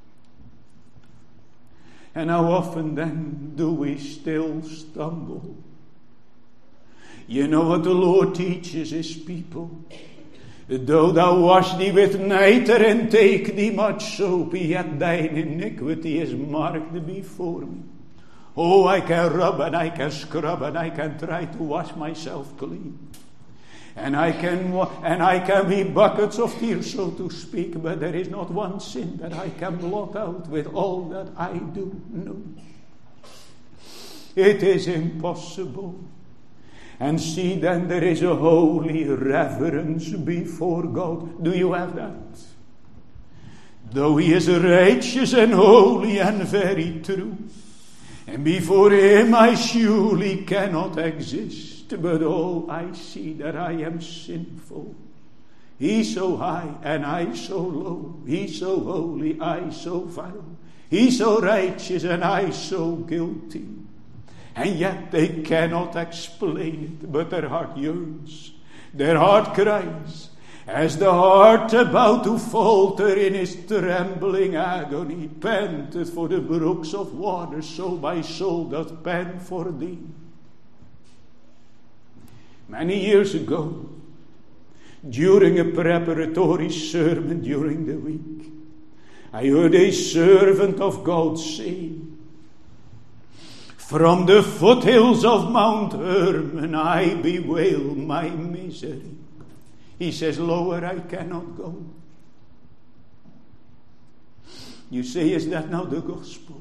And how often then do we still stumble? You know what the Lord teaches His people? Though thou wash thee with nitre and take thee much soap, yet thine iniquity is marked before me. Oh, I can rub and I can scrub and I can try to wash myself clean. And I can and I can be buckets of tears, so to speak, but there is not one sin that I can blot out with all that I do know. It is impossible. And see, then there is a holy reverence before God. Do you have that? Though he is righteous and holy and very true, and before him I surely cannot exist. But oh, I see that I am sinful. He so high and I so low. He so holy, I so vile. He so righteous and I so guilty. And yet they cannot explain it, but their heart yearns. Their heart cries, as the heart about to falter in his trembling agony, panteth for the brooks of water, so my soul doth pant for thee. Many years ago, during a preparatory sermon during the week, I heard a servant of God say, from the foothills of Mount Hermon I bewail my misery. He says, lower I cannot go. You say, is that now the gospel?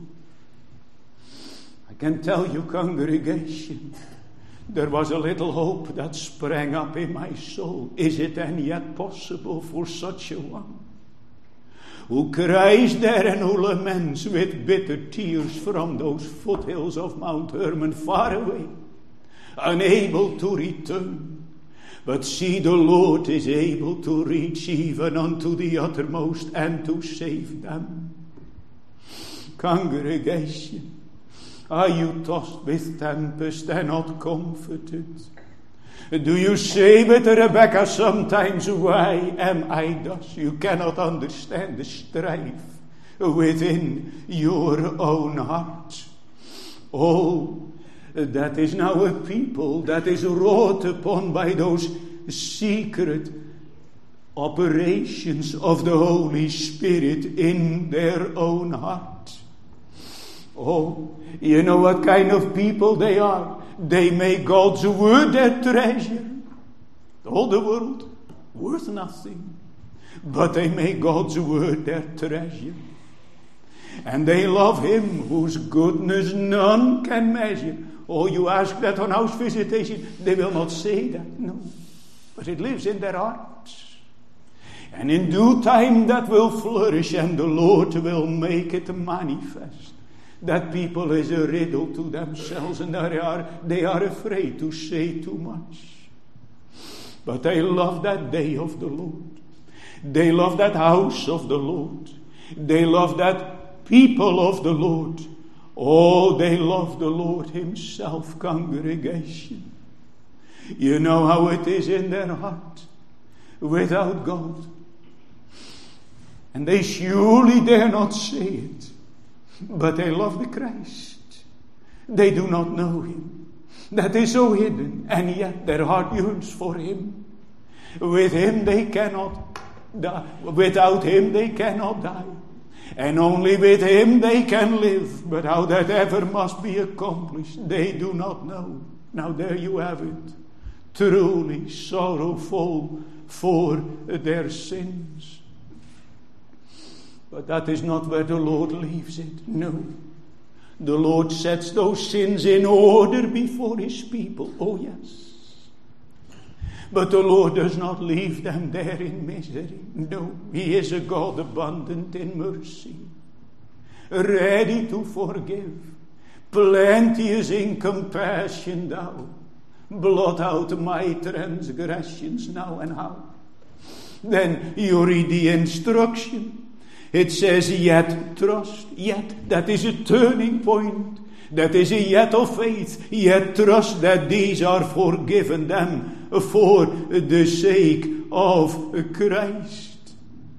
I can tell you, congregation, there was a little hope that sprang up in my soul. Is it then yet possible for such a one, who cries there and who laments with bitter tears from those foothills of Mount Hermon, far away, unable to return? But see, the Lord is able to reach even unto the uttermost and to save them. Congregation, are you tossed with tempest and not comforted? Do you say with Rebecca sometimes, why am I thus? You cannot understand the strife within your own heart. Oh, that is now a people that is wrought upon by those secret operations of the Holy Spirit in their own heart. Oh, you know what kind of people they are? They make God's word their treasure. All the world, worth nothing. But they make God's word their treasure. And they love him whose goodness none can measure. Oh, you ask that on house visitation, they will not say that, no. But it lives in their hearts. And in due time that will flourish, and the Lord will make it manifest. That people is a riddle to themselves, and they are, they are afraid to say too much. But they love that day of the Lord. They love that house of the Lord. They love that people of the Lord. Oh, they love the Lord himself, congregation. You know how it is in their heart without God. And they surely dare not say it. But they love the Christ. They do not know him. That is so hidden. And yet their heart yearns for him. With him they cannot die. Without him they cannot die. And only with him they can live. But how that ever must be accomplished, they do not know. Now there you have it. Truly sorrowful for their sins. But that is not where the Lord leaves it. No. The Lord sets those sins in order before his people. Oh yes. But the Lord does not leave them there in misery. No. He is a God abundant in mercy. Ready to forgive. Plenteous in compassion thou. Blot out my transgressions now and how. Then you read the instruction. It says, yet trust, yet. That is a turning point. That is a yet of faith. Yet trust that these are forgiven them for the sake of Christ.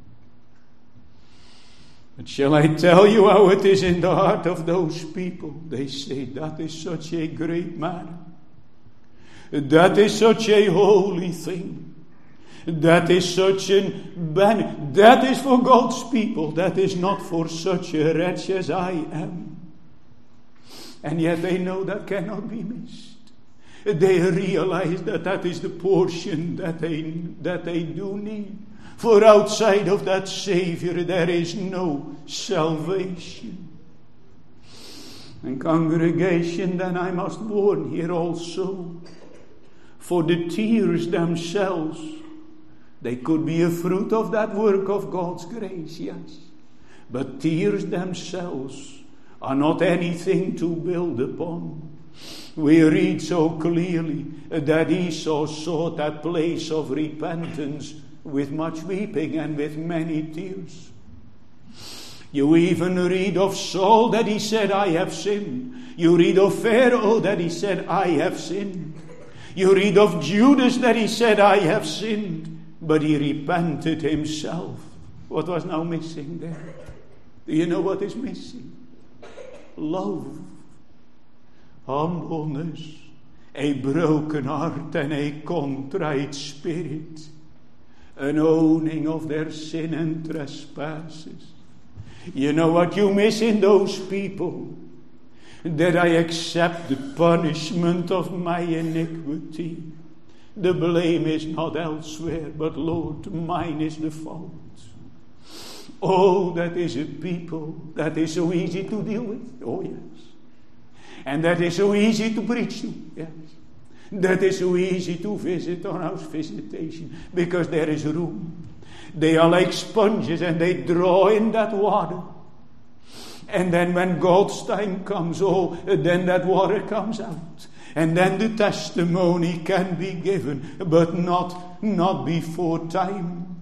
But shall I tell you how it is in the heart of those people? They say, that is such a great matter. That is such a holy thing. That is such an ban. That is for God's people. That is not for such a wretch as I am. And yet they know that cannot be missed. They realize that that is the portion that they, that they do need. For outside of that Savior there is no salvation. And congregation, then I must warn here also, for the tears themselves, they could be a fruit of that work of God's grace, yes. But tears themselves are not anything to build upon. We read so clearly that Esau sought that place of repentance with much weeping and with many tears. You even read of Saul that he said, I have sinned. You read of Pharaoh that he said, I have sinned. You read of Judas that he said, I have sinned. But he repented himself. What was now missing there? Do you know what is missing? Love, humbleness, a broken heart and a contrite spirit, an owning of their sin and trespasses. You know what you miss in those people? That I accept the punishment of my iniquity. The blame is not elsewhere, but Lord, mine is the fault. Oh, that is a people that is so easy to deal with. Oh, yes. And that is so easy to preach to. Yes. That is so easy to visit on house visitation, because there is room. They are like sponges and they draw in that water. And then when God's time comes, oh, then that water comes out. And then the testimony can be given, but not, not before time.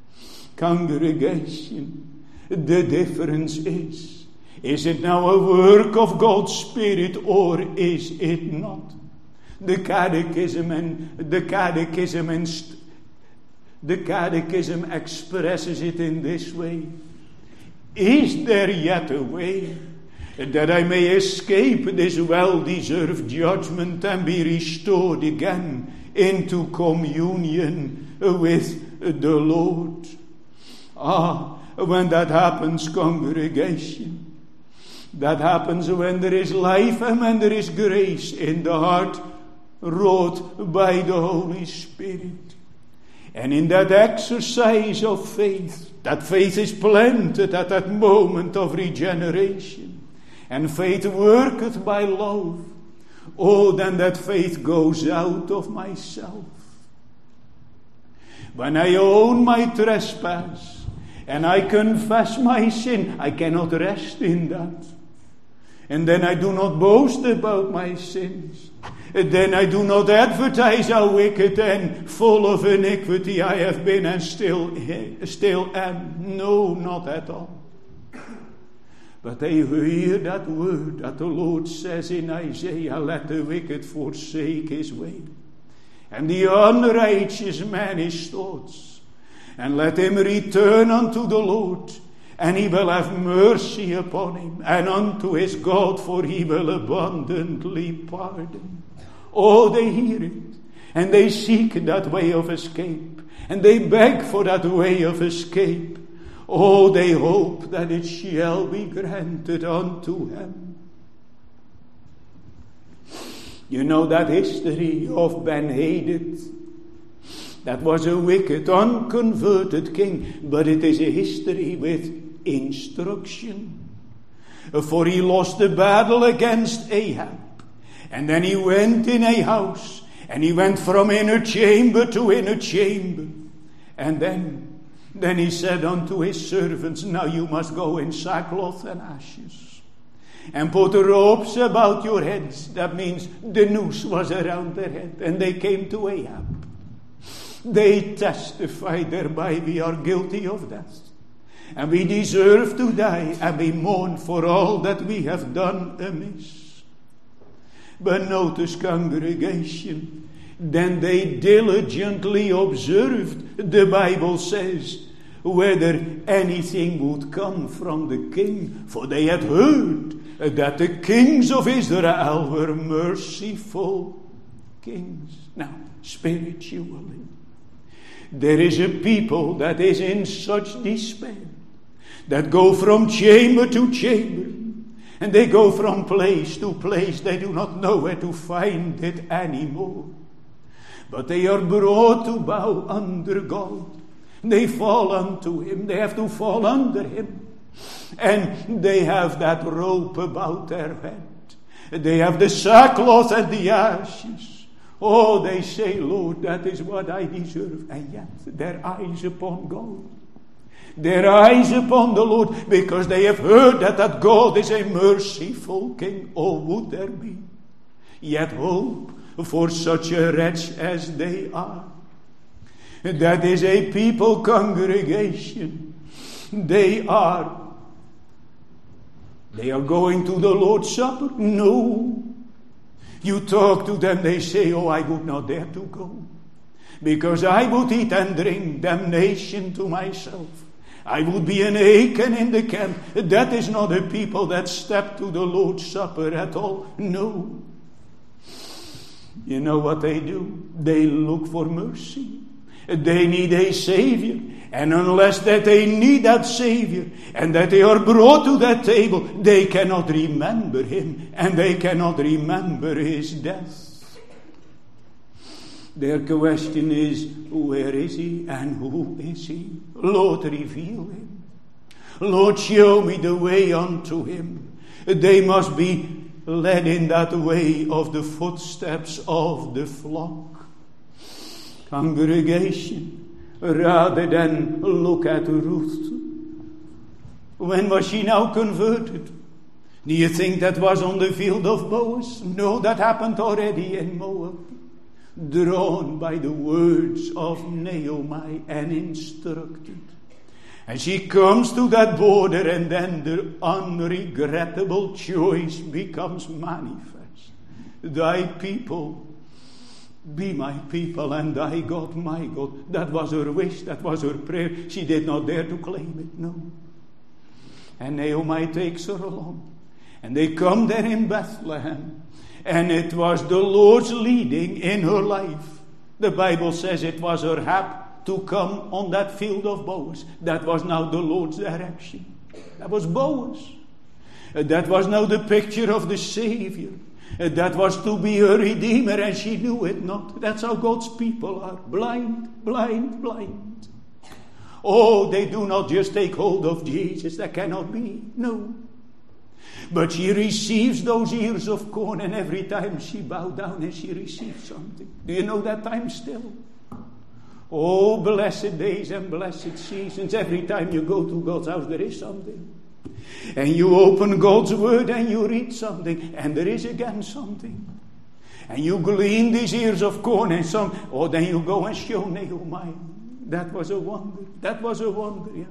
Congregation, the difference is, is it now a work of God's Spirit or is it not? The catechism and the catechism and st- the catechism expresses it in this way. Is there yet a way that I may escape this well-deserved judgment and be restored again into communion with the Lord? Ah, when that happens, congregation, that happens when there is life and when there is grace in the heart wrought by the Holy Spirit. And in that exercise of faith, that faith is planted at that moment of regeneration, and faith worketh by love, oh, then that faith goes out of myself. When I own my trespass, and I confess my sin, I cannot rest in that. And then I do not boast about my sins. And then I do not advertise how wicked and full of iniquity I have been and still, still am. No, not at all. But they hear that word that the Lord says in Isaiah, let the wicked forsake his way, and the unrighteous man his thoughts, and let him return unto the Lord, and he will have mercy upon him, and unto his God, for he will abundantly pardon. Oh, they hear it, and they seek that way of escape, and they beg for that way of escape. Oh, they hope that it shall be granted unto him. You know that history of Ben-Hadad? That was a wicked, unconverted king, but it is a history with instruction. For he lost the battle against Ahab. And then he went in a house, and he went from inner chamber to inner chamber. And then, then he said unto his servants, now you must go in sackcloth and ashes, and put the ropes about your heads. That means the noose was around their head. And they came to Ahab. They testified thereby, we are guilty of death, and we deserve to die, and we mourn for all that we have done amiss. But notice, congregation, then they diligently observed, the Bible says, whether anything would come from the king, for they had heard that the kings of Israel were merciful kings. Now, spiritually, there is a people that is in such despair, that go from chamber to chamber, And they go from place to place. They do not know where to find it anymore. But they are brought to bow under God. They fall unto him. They have to fall under him. And they have that rope about their head. They have the sackcloth and the ashes. Oh, they say, Lord, that is what I deserve. And yet their eyes upon God. Their eyes upon the Lord, because they have heard that, that God is a merciful King. Oh, would there be yet hope for such a wretch as they are. That is a people congregation. They are They are going to the Lord's Supper? No. You talk to them, they say, oh, I would not dare to go. Because I would eat and drink damnation to myself. I would be an Achan in the camp. That is not a people that step to the Lord's Supper at all. No. You know what they do? They look for mercy. They need a Savior. And unless that they need that Savior and that they are brought to that table, they cannot remember him and they cannot remember his death. Their question is, where is he and who is he? Lord, reveal him. Lord, show me the way unto him. They must be led in that way of the footsteps of the flock. Congregation, rather than look at Ruth. When was she now converted? Do you think that was on the field of Boaz? No, that happened already in Moab. Drawn by the words of Naomi and instructed. And she comes to that border, and then the unregrettable choice becomes manifest. Thy people be my people, and thy God my God. That was her wish, that was her prayer. She did not dare to claim it, no. And Naomi takes her along. And they come there in Bethlehem. And it was the Lord's leading in her life. The Bible says it was her hap to come on that field of Boaz. That was now the Lord's direction. That was Boaz. That was now the picture of the Savior. That was to be her Redeemer, and she knew it not. That's how God's people are. Blind, blind, blind. Oh, they do not just take hold of Jesus. That cannot be. No. But she receives those ears of corn, and every time she bows down and she receives something. Do you know that time still? Oh, blessed days and blessed seasons. Every time you go to God's house, there is something. And you open God's word and you read something, and there is again something. And you glean these ears of corn and some, oh, then you go and show Naomi. That was a wonder. That was a wonder, yes.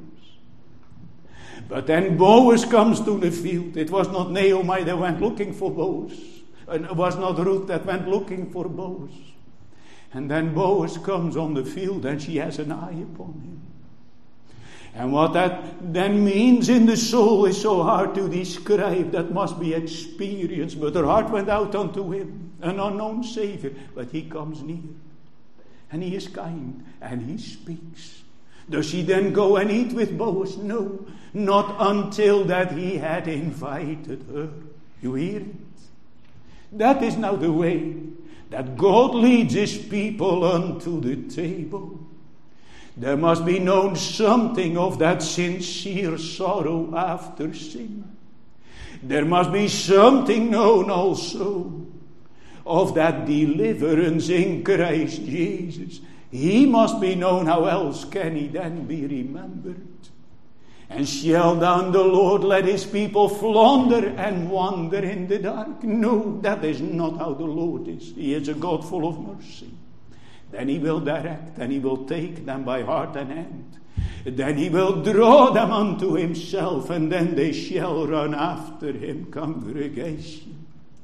But then Boaz comes to the field. It was not Naomi that went looking for Boaz. And it was not Ruth that went looking for Boaz. And then Boaz comes on the field, and she has an eye upon him. And what that then means in the soul is so hard to describe. That must be experienced. But her heart went out unto him, an unknown Savior. But he comes near. And he is kind. And he speaks. Does she then go and eat with Boaz? No. Not until that he had invited her. You hear it? That is now the way that God leads his people unto the table. There must be known something of that sincere sorrow after sin. There must be something known also of that deliverance in Christ Jesus. He must be known. How else can he then be remembered? And shall then the Lord let his people flounder and wander in the dark? No, that is not how the Lord is. He is a God full of mercy. Then he will direct, and he will take them by heart and hand. Then he will draw them unto himself, and then they shall run after him, congregation.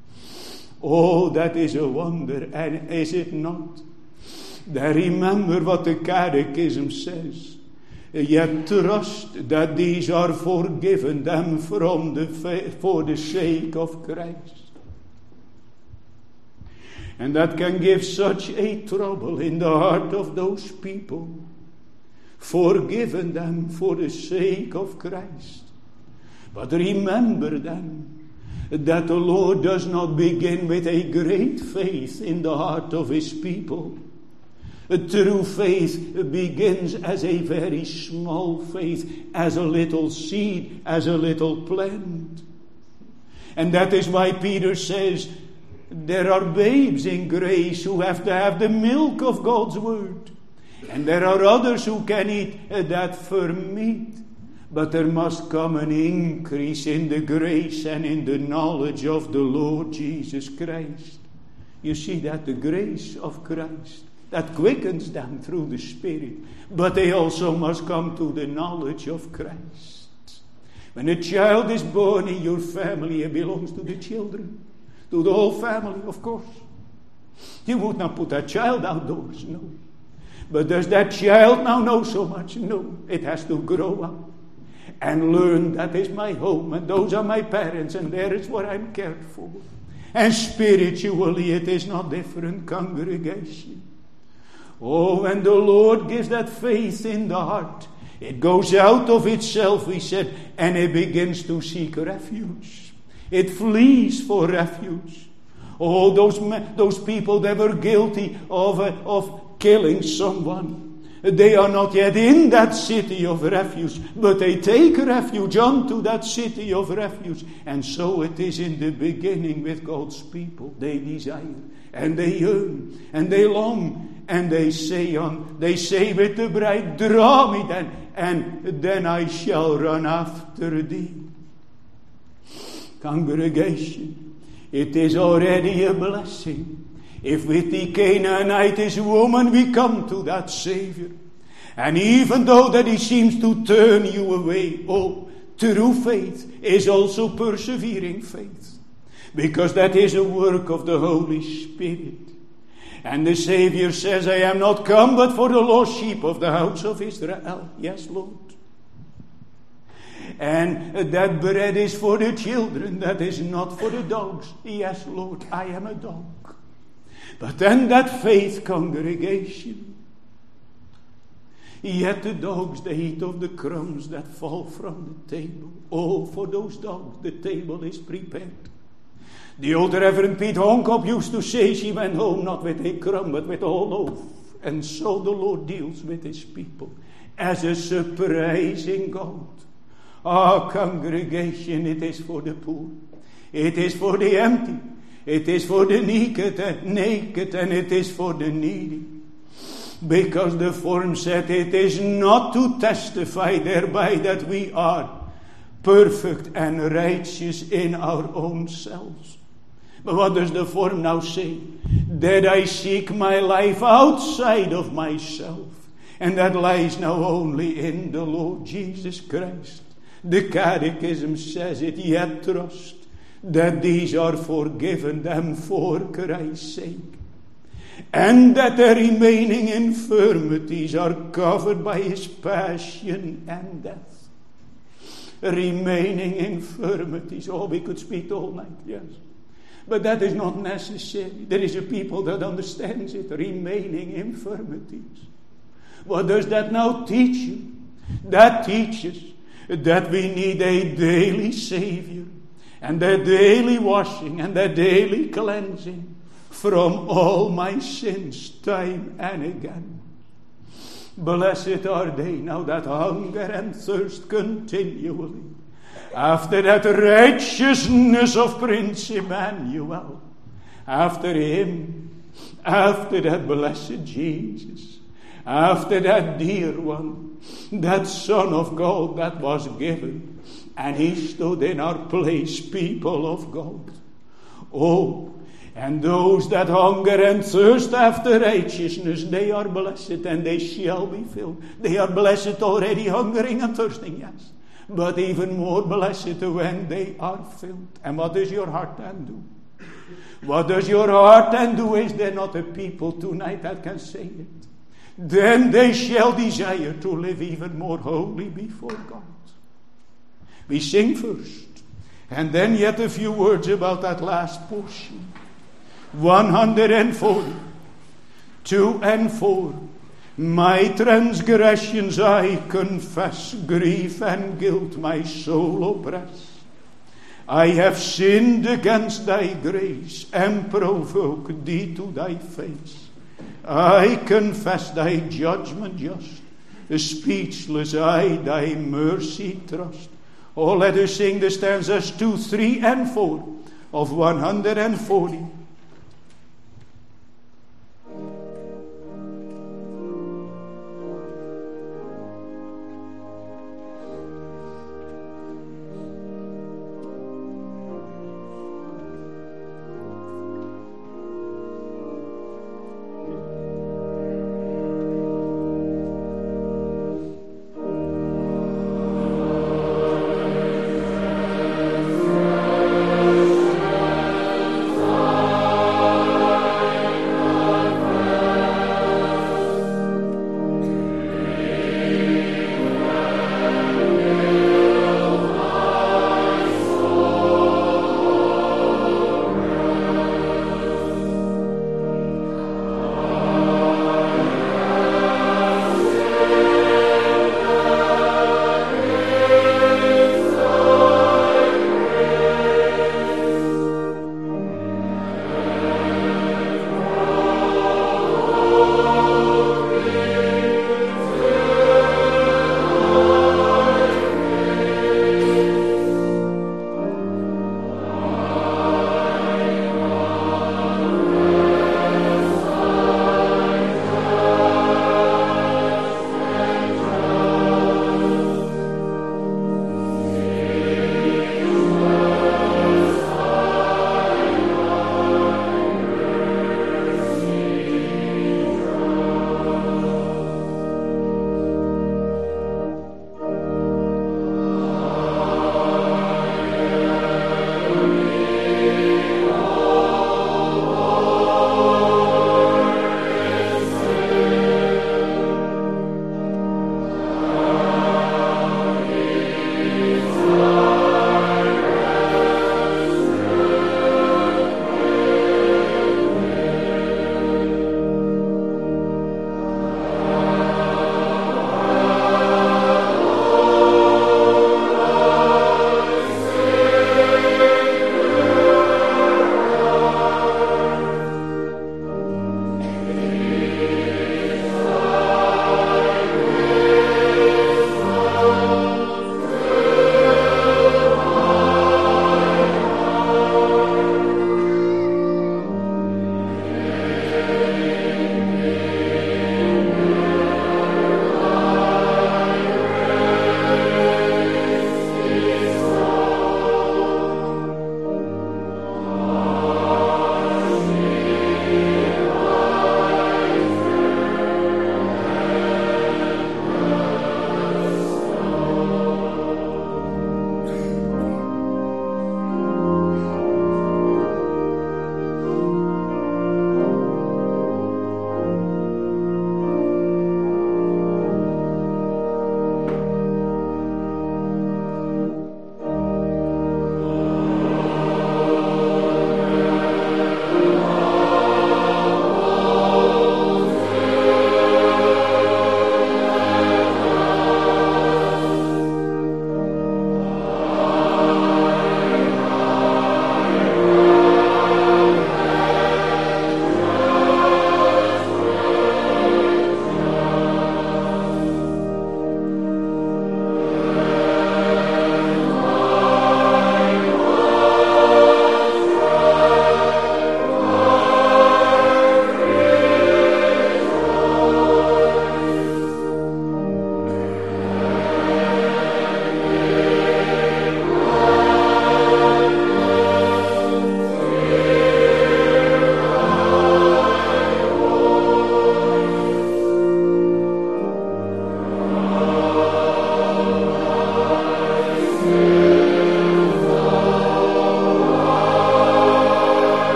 Oh, that is a wonder, and is it not? Then remember what the Catechism says. Yet trust that these are forgiven them from the fa- for the sake of Christ. And that can give such a trouble in the heart of those people. Forgiven them for the sake of Christ. But remember them that the Lord does not begin with a great faith in the heart of his people. A true faith begins as a very small faith, as a little seed, as a little plant. And that is why Peter says, there are babes in grace who have to have the milk of God's word. And there are others who can eat that firm meat. But there must come an increase in the grace and in the knowledge of the Lord Jesus Christ. You see that the grace of Christ, that quickens them through the Spirit. But they also must come to the knowledge of Christ. When a child is born in your family, it belongs to the children. To the whole family, of course. You would not put that child outdoors, no. But does that child now know so much? No. It has to grow up and learn that is my home, and those are my parents, and there is what I'm cared for. And spiritually it is not different congregation. Oh, when the Lord gives that faith in the heart, it goes out of itself, he said, and it begins to seek refuge. It flees for refuge. Oh, those those people that were guilty of, uh, of killing someone, they are not yet in that city of refuge, but they take refuge unto that city of refuge. And so it is in the beginning with God's people. They desire, and they yearn, and they long, and they say on, they say with the bride, draw me then, and then I shall run after thee. Congregation, it is already a blessing if with the Canaanitish woman we come to that Savior. And even though that he seems to turn you away, oh, true faith is also persevering faith. Because that is a work of the Holy Spirit. And the Savior says, I am not come but for the lost sheep of the house of Israel. Yes, Lord. And that bread is for the children, that is not for the dogs. Yes, Lord, I am a dog. But then that faith, congregation. Yet the dogs, they eat of the crumbs that fall from the table. Oh, for those dogs, the table is prepared. The old Reverend Pete Honkop used to say she went home not with a crumb, but with a whole loaf. And so the Lord deals with his people as a surprising God. Ah, congregation, it is for the poor. It is for the empty. It is for the naked and naked, and it is for the needy. Because the form said it is not to testify thereby that we are perfect and righteous in our own selves. But what does the form now say? That I seek my life outside of myself. And that lies now only in the Lord Jesus Christ. The Catechism says it, yet trust that these are forgiven them for Christ's sake. And that the remaining infirmities are covered by his passion and death. Remaining infirmities. Oh, we could speak all night, yes. But that is not necessary. There is a people that understands it. Remaining infirmities. What does that now teach you? That teaches that we need a daily Savior. And a daily washing and a daily cleansing from all my sins time and again. Blessed are they now that hunger and thirst continually after that righteousness of Prince Emmanuel, after him, after that blessed Jesus, after that dear one, that Son of God that was given, and he stood in our place, people of God. Oh, and those that hunger and thirst after righteousness, they are blessed, and they shall be filled. They are blessed already, hungering and thirsting, yes. But even more blessed when they are filled. And what does your heart then do? What does your heart then do? Is there not a people tonight that can say it? Then they shall desire to live even more holy before God. We sing first, and then yet a few words about that last portion. one hundred forty, two and four. My transgressions I confess, grief and guilt my soul oppress. I have sinned against thy grace, and provoked thee to thy face. I confess thy judgment just, speechless I thy mercy trust. Oh, let us sing the stanzas two, three, and four of one hundred forty. Oh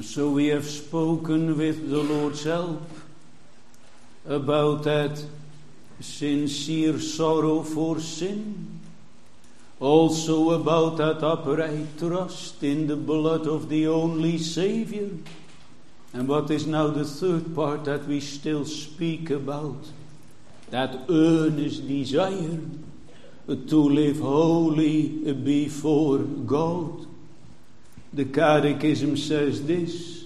So we have spoken with the Lord's help about that sincere sorrow for sin. Also about that upright trust in the blood of the only Savior. And what is now the third part that we still speak about? That earnest desire to live holy before God. The Catechism says this: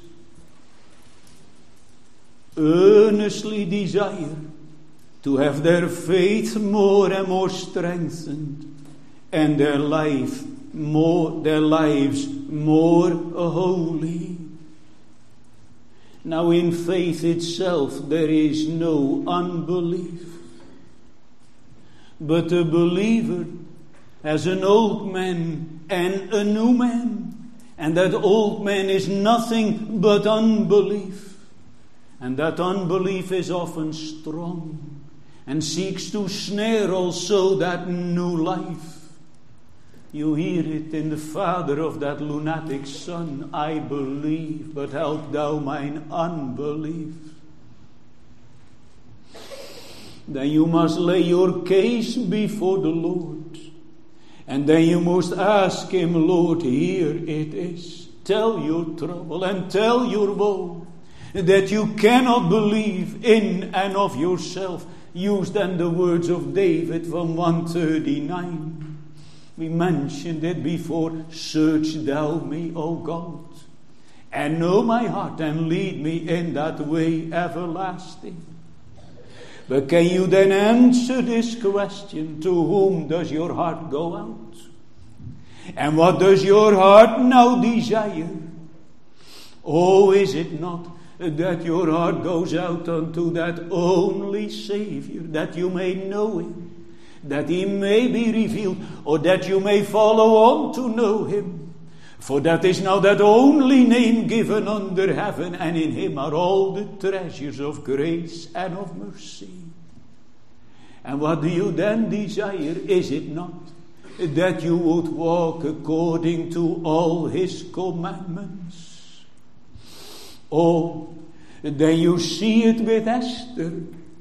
earnestly desire to have their faith more and more strengthened, and their life more, their lives more holy. Now, in faith itself, there is no unbelief. But a believer has an old man and a new man. And that old man is nothing but unbelief. And that unbelief is often strong and seeks to snare also that new life. You hear it in the father of that lunatic son: I believe, but help thou mine unbelief. Then you must lay your case before the Lord. And then you must ask him, Lord, here it is. Tell your trouble and tell your woe, that you cannot believe in and of yourself. Use then the words of David from one thirty-nine. We mentioned it before. Search thou me, O God, and know my heart, and lead me in that way everlasting. But can you then answer this question? To whom does your heart go out? And what does your heart now desire? Oh, is it not that your heart goes out unto that only Savior, that you may know him, that he may be revealed, or that you may follow on to know him? For that is now that only name given under heaven, and in him are all the treasures of grace and of mercy. And what do you then desire? Is it not that you would walk according to all his commandments? Oh, then you see it with Esther.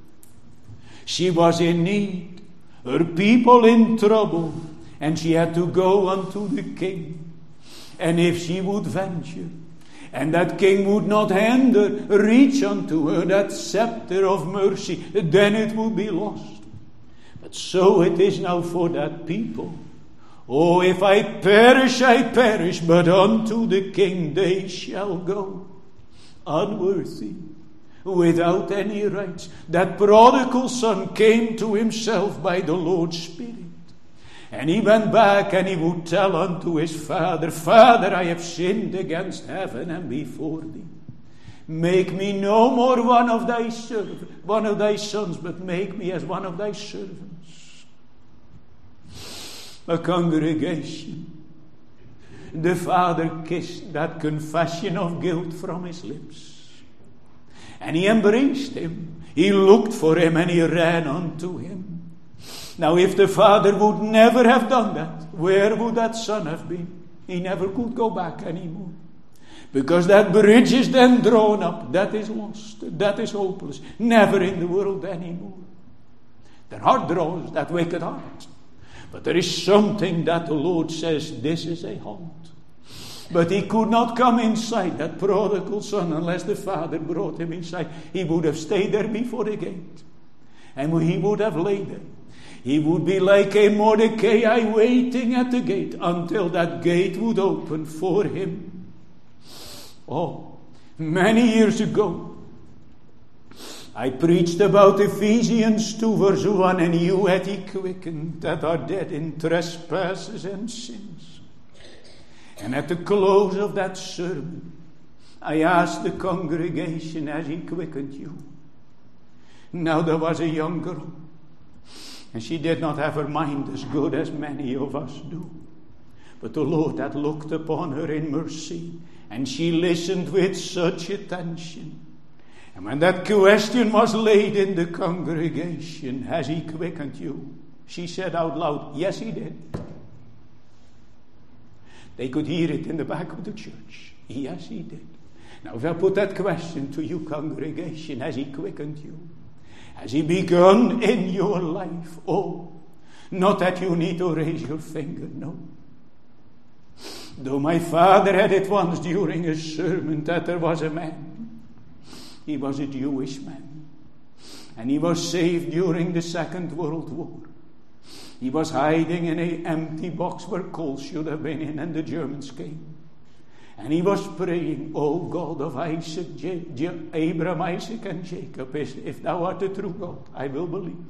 She was in need, her people in trouble, and she had to go unto the king. And if she would venture, and that king would not hand her, reach unto her that scepter of mercy, then it would be lost. But so it is now for that people. Oh, if I perish, I perish, but unto the king they shall go. Unworthy, without any rights. That prodigal son came to himself by the Lord's Spirit. And he went back and he would tell unto his father, Father, I have sinned against heaven and before thee. Make me no more one of thy servants, one of thy sons, but make me as one of thy servants. A congregation. The father kissed that confession of guilt from his lips. And he embraced him. He looked for him and he ran unto him. Now, if the father would never have done that, where would that son have been? He never could go back anymore. Because that bridge is then drawn up. That is lost. That is hopeless. Never in the world anymore. There are draws, that wicked heart. But there is something that the Lord says, this is a haunt. But he could not come inside, that prodigal son, unless the father brought him inside. He would have stayed there before the gate. And he would have laid there. He would be like a Mordecai waiting at the gate until that gate would open for him. Oh, many years ago, I preached about Ephesians two verse one, and you had he quickened that are dead in trespasses and sins. And at the close of that sermon, I asked the congregation, has he quickened you? Now there was a young girl. And she did not have her mind as good as many of us do. But the Lord had looked upon her in mercy. And she listened with such attention. And when that question was laid in the congregation, has he quickened you? She said out loud, yes, he did. They could hear it in the back of the church. Yes, he did. Now, if I put that question to you, congregation, has he quickened you? Has he begun in your life? Oh, not that you need to raise your finger, no. Though my father had it once during a sermon that there was a man. He was a Jewish man. And he was saved during the Second World War. He was hiding in an empty box where coal should have been in, and the Germans came. And he was praying, O God of Isaac, J- J- Abraham, Isaac, and Jacob, if thou art the true God, I will believe.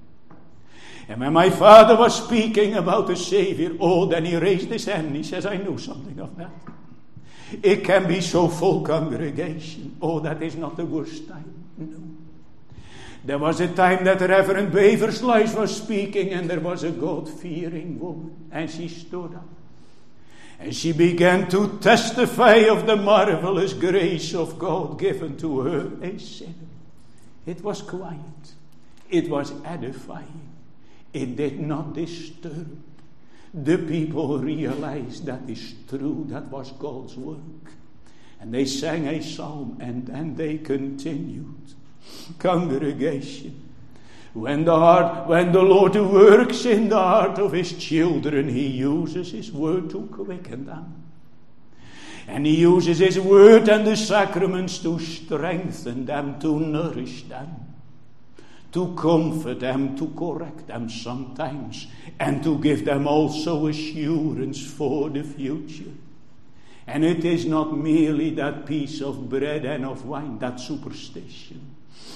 And when my father was speaking about the Savior, oh, then he raised his hand and he says, I know something of that. It can be so full, congregation. Oh, that is not the worst time. No. There was a time that Reverend Beversluis was speaking, and there was a God-fearing woman, and she stood up. And she began to testify of the marvelous grace of God given to her, a sinner. It was quiet. It was edifying. It did not disturb. The people realized that is true. That was God's work. And they sang a psalm, and then they continued. Congregation, when the heart, when the Lord works in the heart of his children, he uses his word to quicken them. And he uses his word and the sacraments to strengthen them, to nourish them, to comfort them, to correct them sometimes, and to give them also assurance for the future. And it is not merely that piece of bread and of wine, that superstition.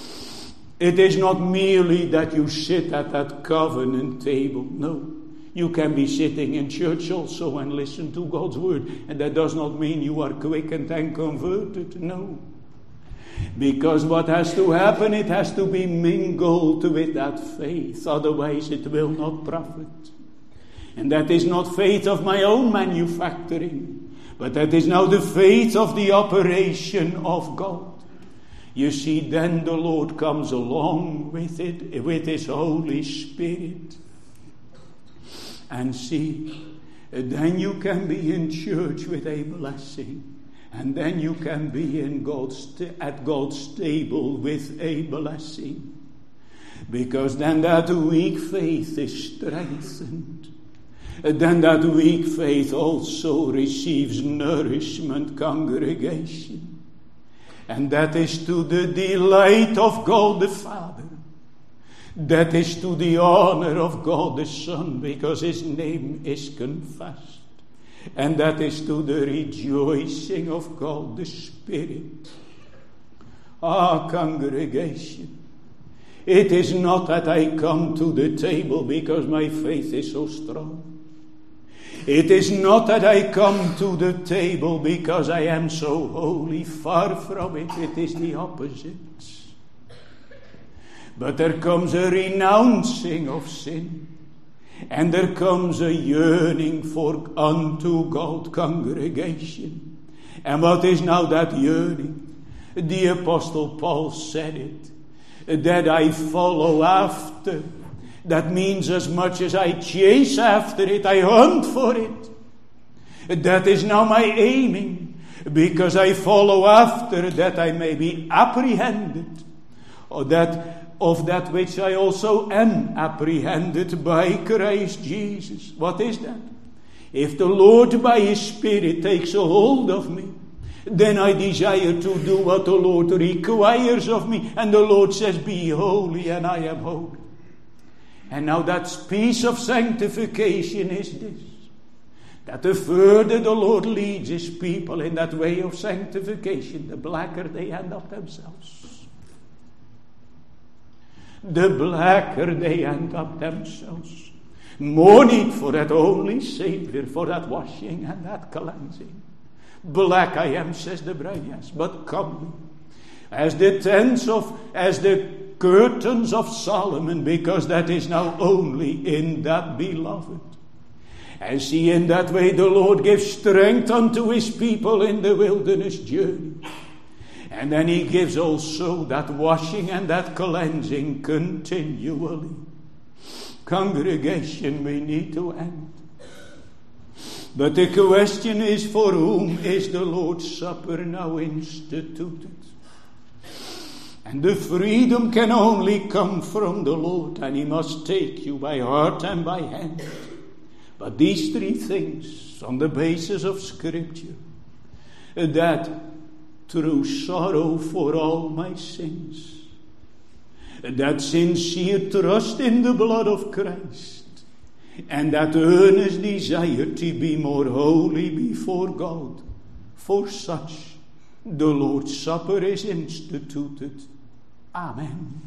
It is not merely that you sit at that covenant table. No, you can be sitting in church also and listen to God's word. And that does not mean you are quickened and converted. No. Because what has to happen, it has to be mingled with that faith. Otherwise it will not profit. And that is not faith of my own manufacturing, but that is now the faith of the operation of God. You see, then the Lord comes along with it, with his Holy Spirit. And see, then you can be in church with a blessing. And then you can be in God's at God's table with a blessing. Because then that weak faith is strengthened. Then that weak faith also receives nourishment, congregation. And that is to the delight of God the Father. That is to the honor of God the Son, because his name is confessed. And that is to the rejoicing of God the Spirit. Ah, congregation, it is not that I come to the table because my faith is so strong. It is not that I come to the table because I am so holy. Far from it. It is the opposite. But there comes a renouncing of sin. And there comes a yearning for unto God, congregation. And what is now that yearning? The Apostle Paul said it. That I follow after. That means as much as I chase after it, I hunt for it. That is now my aiming. Because I follow after that I may be apprehended. Or that of that which I also am apprehended by Christ Jesus. What is that? If the Lord by his Spirit takes a hold of me, then I desire to do what the Lord requires of me. And the Lord says, be holy, and I am holy. And now that piece of sanctification is this. That the further the Lord leads his people in that way of sanctification, the blacker they end up themselves. The blacker they end up themselves. More need for that only Savior, for that washing and that cleansing. Black I am, says the bride, yes, but comely. As the tents of, as the curtains of Solomon, because that is now only in that beloved. And see, in that way the Lord gives strength unto his people in the wilderness journey. And then he gives also that washing and that cleansing continually. Congregation, we need to end. But the question is, for whom is the Lord's Supper now instituted? And the freedom can only come from the Lord, and He must take you by heart and by hand. But these three things, on the basis of Scripture, that through sorrow for all my sins, that sincere trust in the blood of Christ, and that earnest desire to be more holy before God, for such the Lord's Supper is instituted. Amen.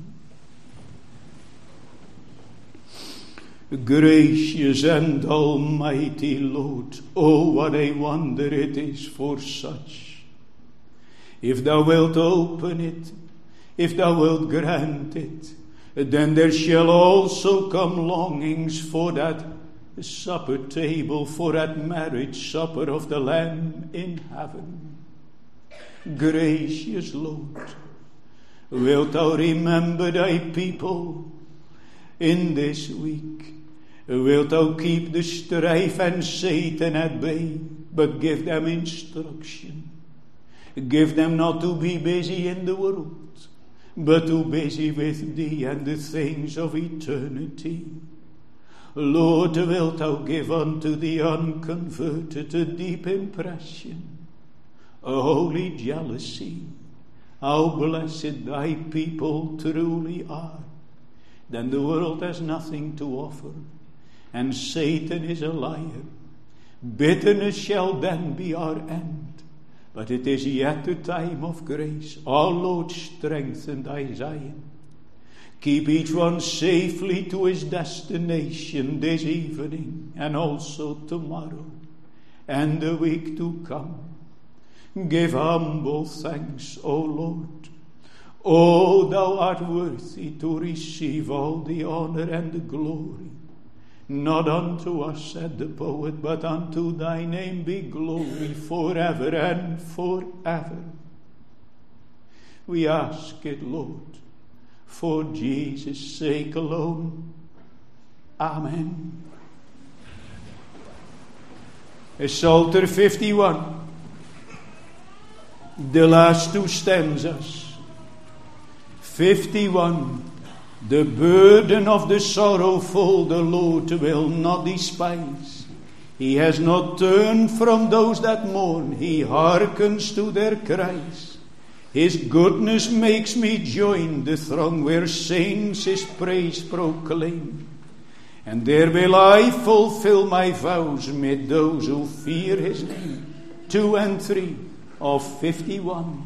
Gracious and almighty Lord, oh, what a wonder it is for such. If thou wilt open it, if thou wilt grant it, then there shall also come longings for that supper table, for that marriage supper of the Lamb in heaven. Gracious Lord, wilt thou remember thy people in this week? Wilt thou keep the strife and Satan at bay, but give them instruction? Give them not to be busy in the world, but to busy with thee and the things of eternity. Lord, wilt thou give unto the unconverted a deep impression, a holy jealousy, how blessed thy people truly are. Then the world has nothing to offer, and Satan is a liar. Bitterness shall then be our end, but it is yet a time of grace. Our Lord, strengthen thy Zion. Keep each one safely to his destination this evening, and also tomorrow, and the week to come. Give humble thanks, O Lord. O thou art worthy to receive all the honor and the glory. Not unto us, said the poet, but unto thy name be glory forever and forever. We ask it, Lord, for Jesus' sake alone. Amen. Psalter fifty-one, the last two stanzas. fifty-one. The burden of the sorrowful the Lord will not despise. He has not turned from those that mourn. He hearkens to their cries. His goodness makes me join the throng where saints His praise proclaim. And there will I fulfill my vows mid those who fear His name. Two and three of fifty-one.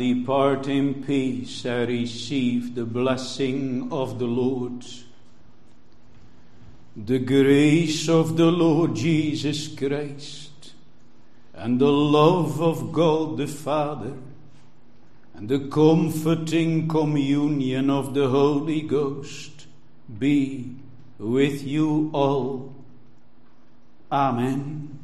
depart in peace and receive the blessing of the Lord. The grace of the Lord Jesus Christ, and the love of God the Father, and the comforting communion of the Holy Ghost be with you all. Amen.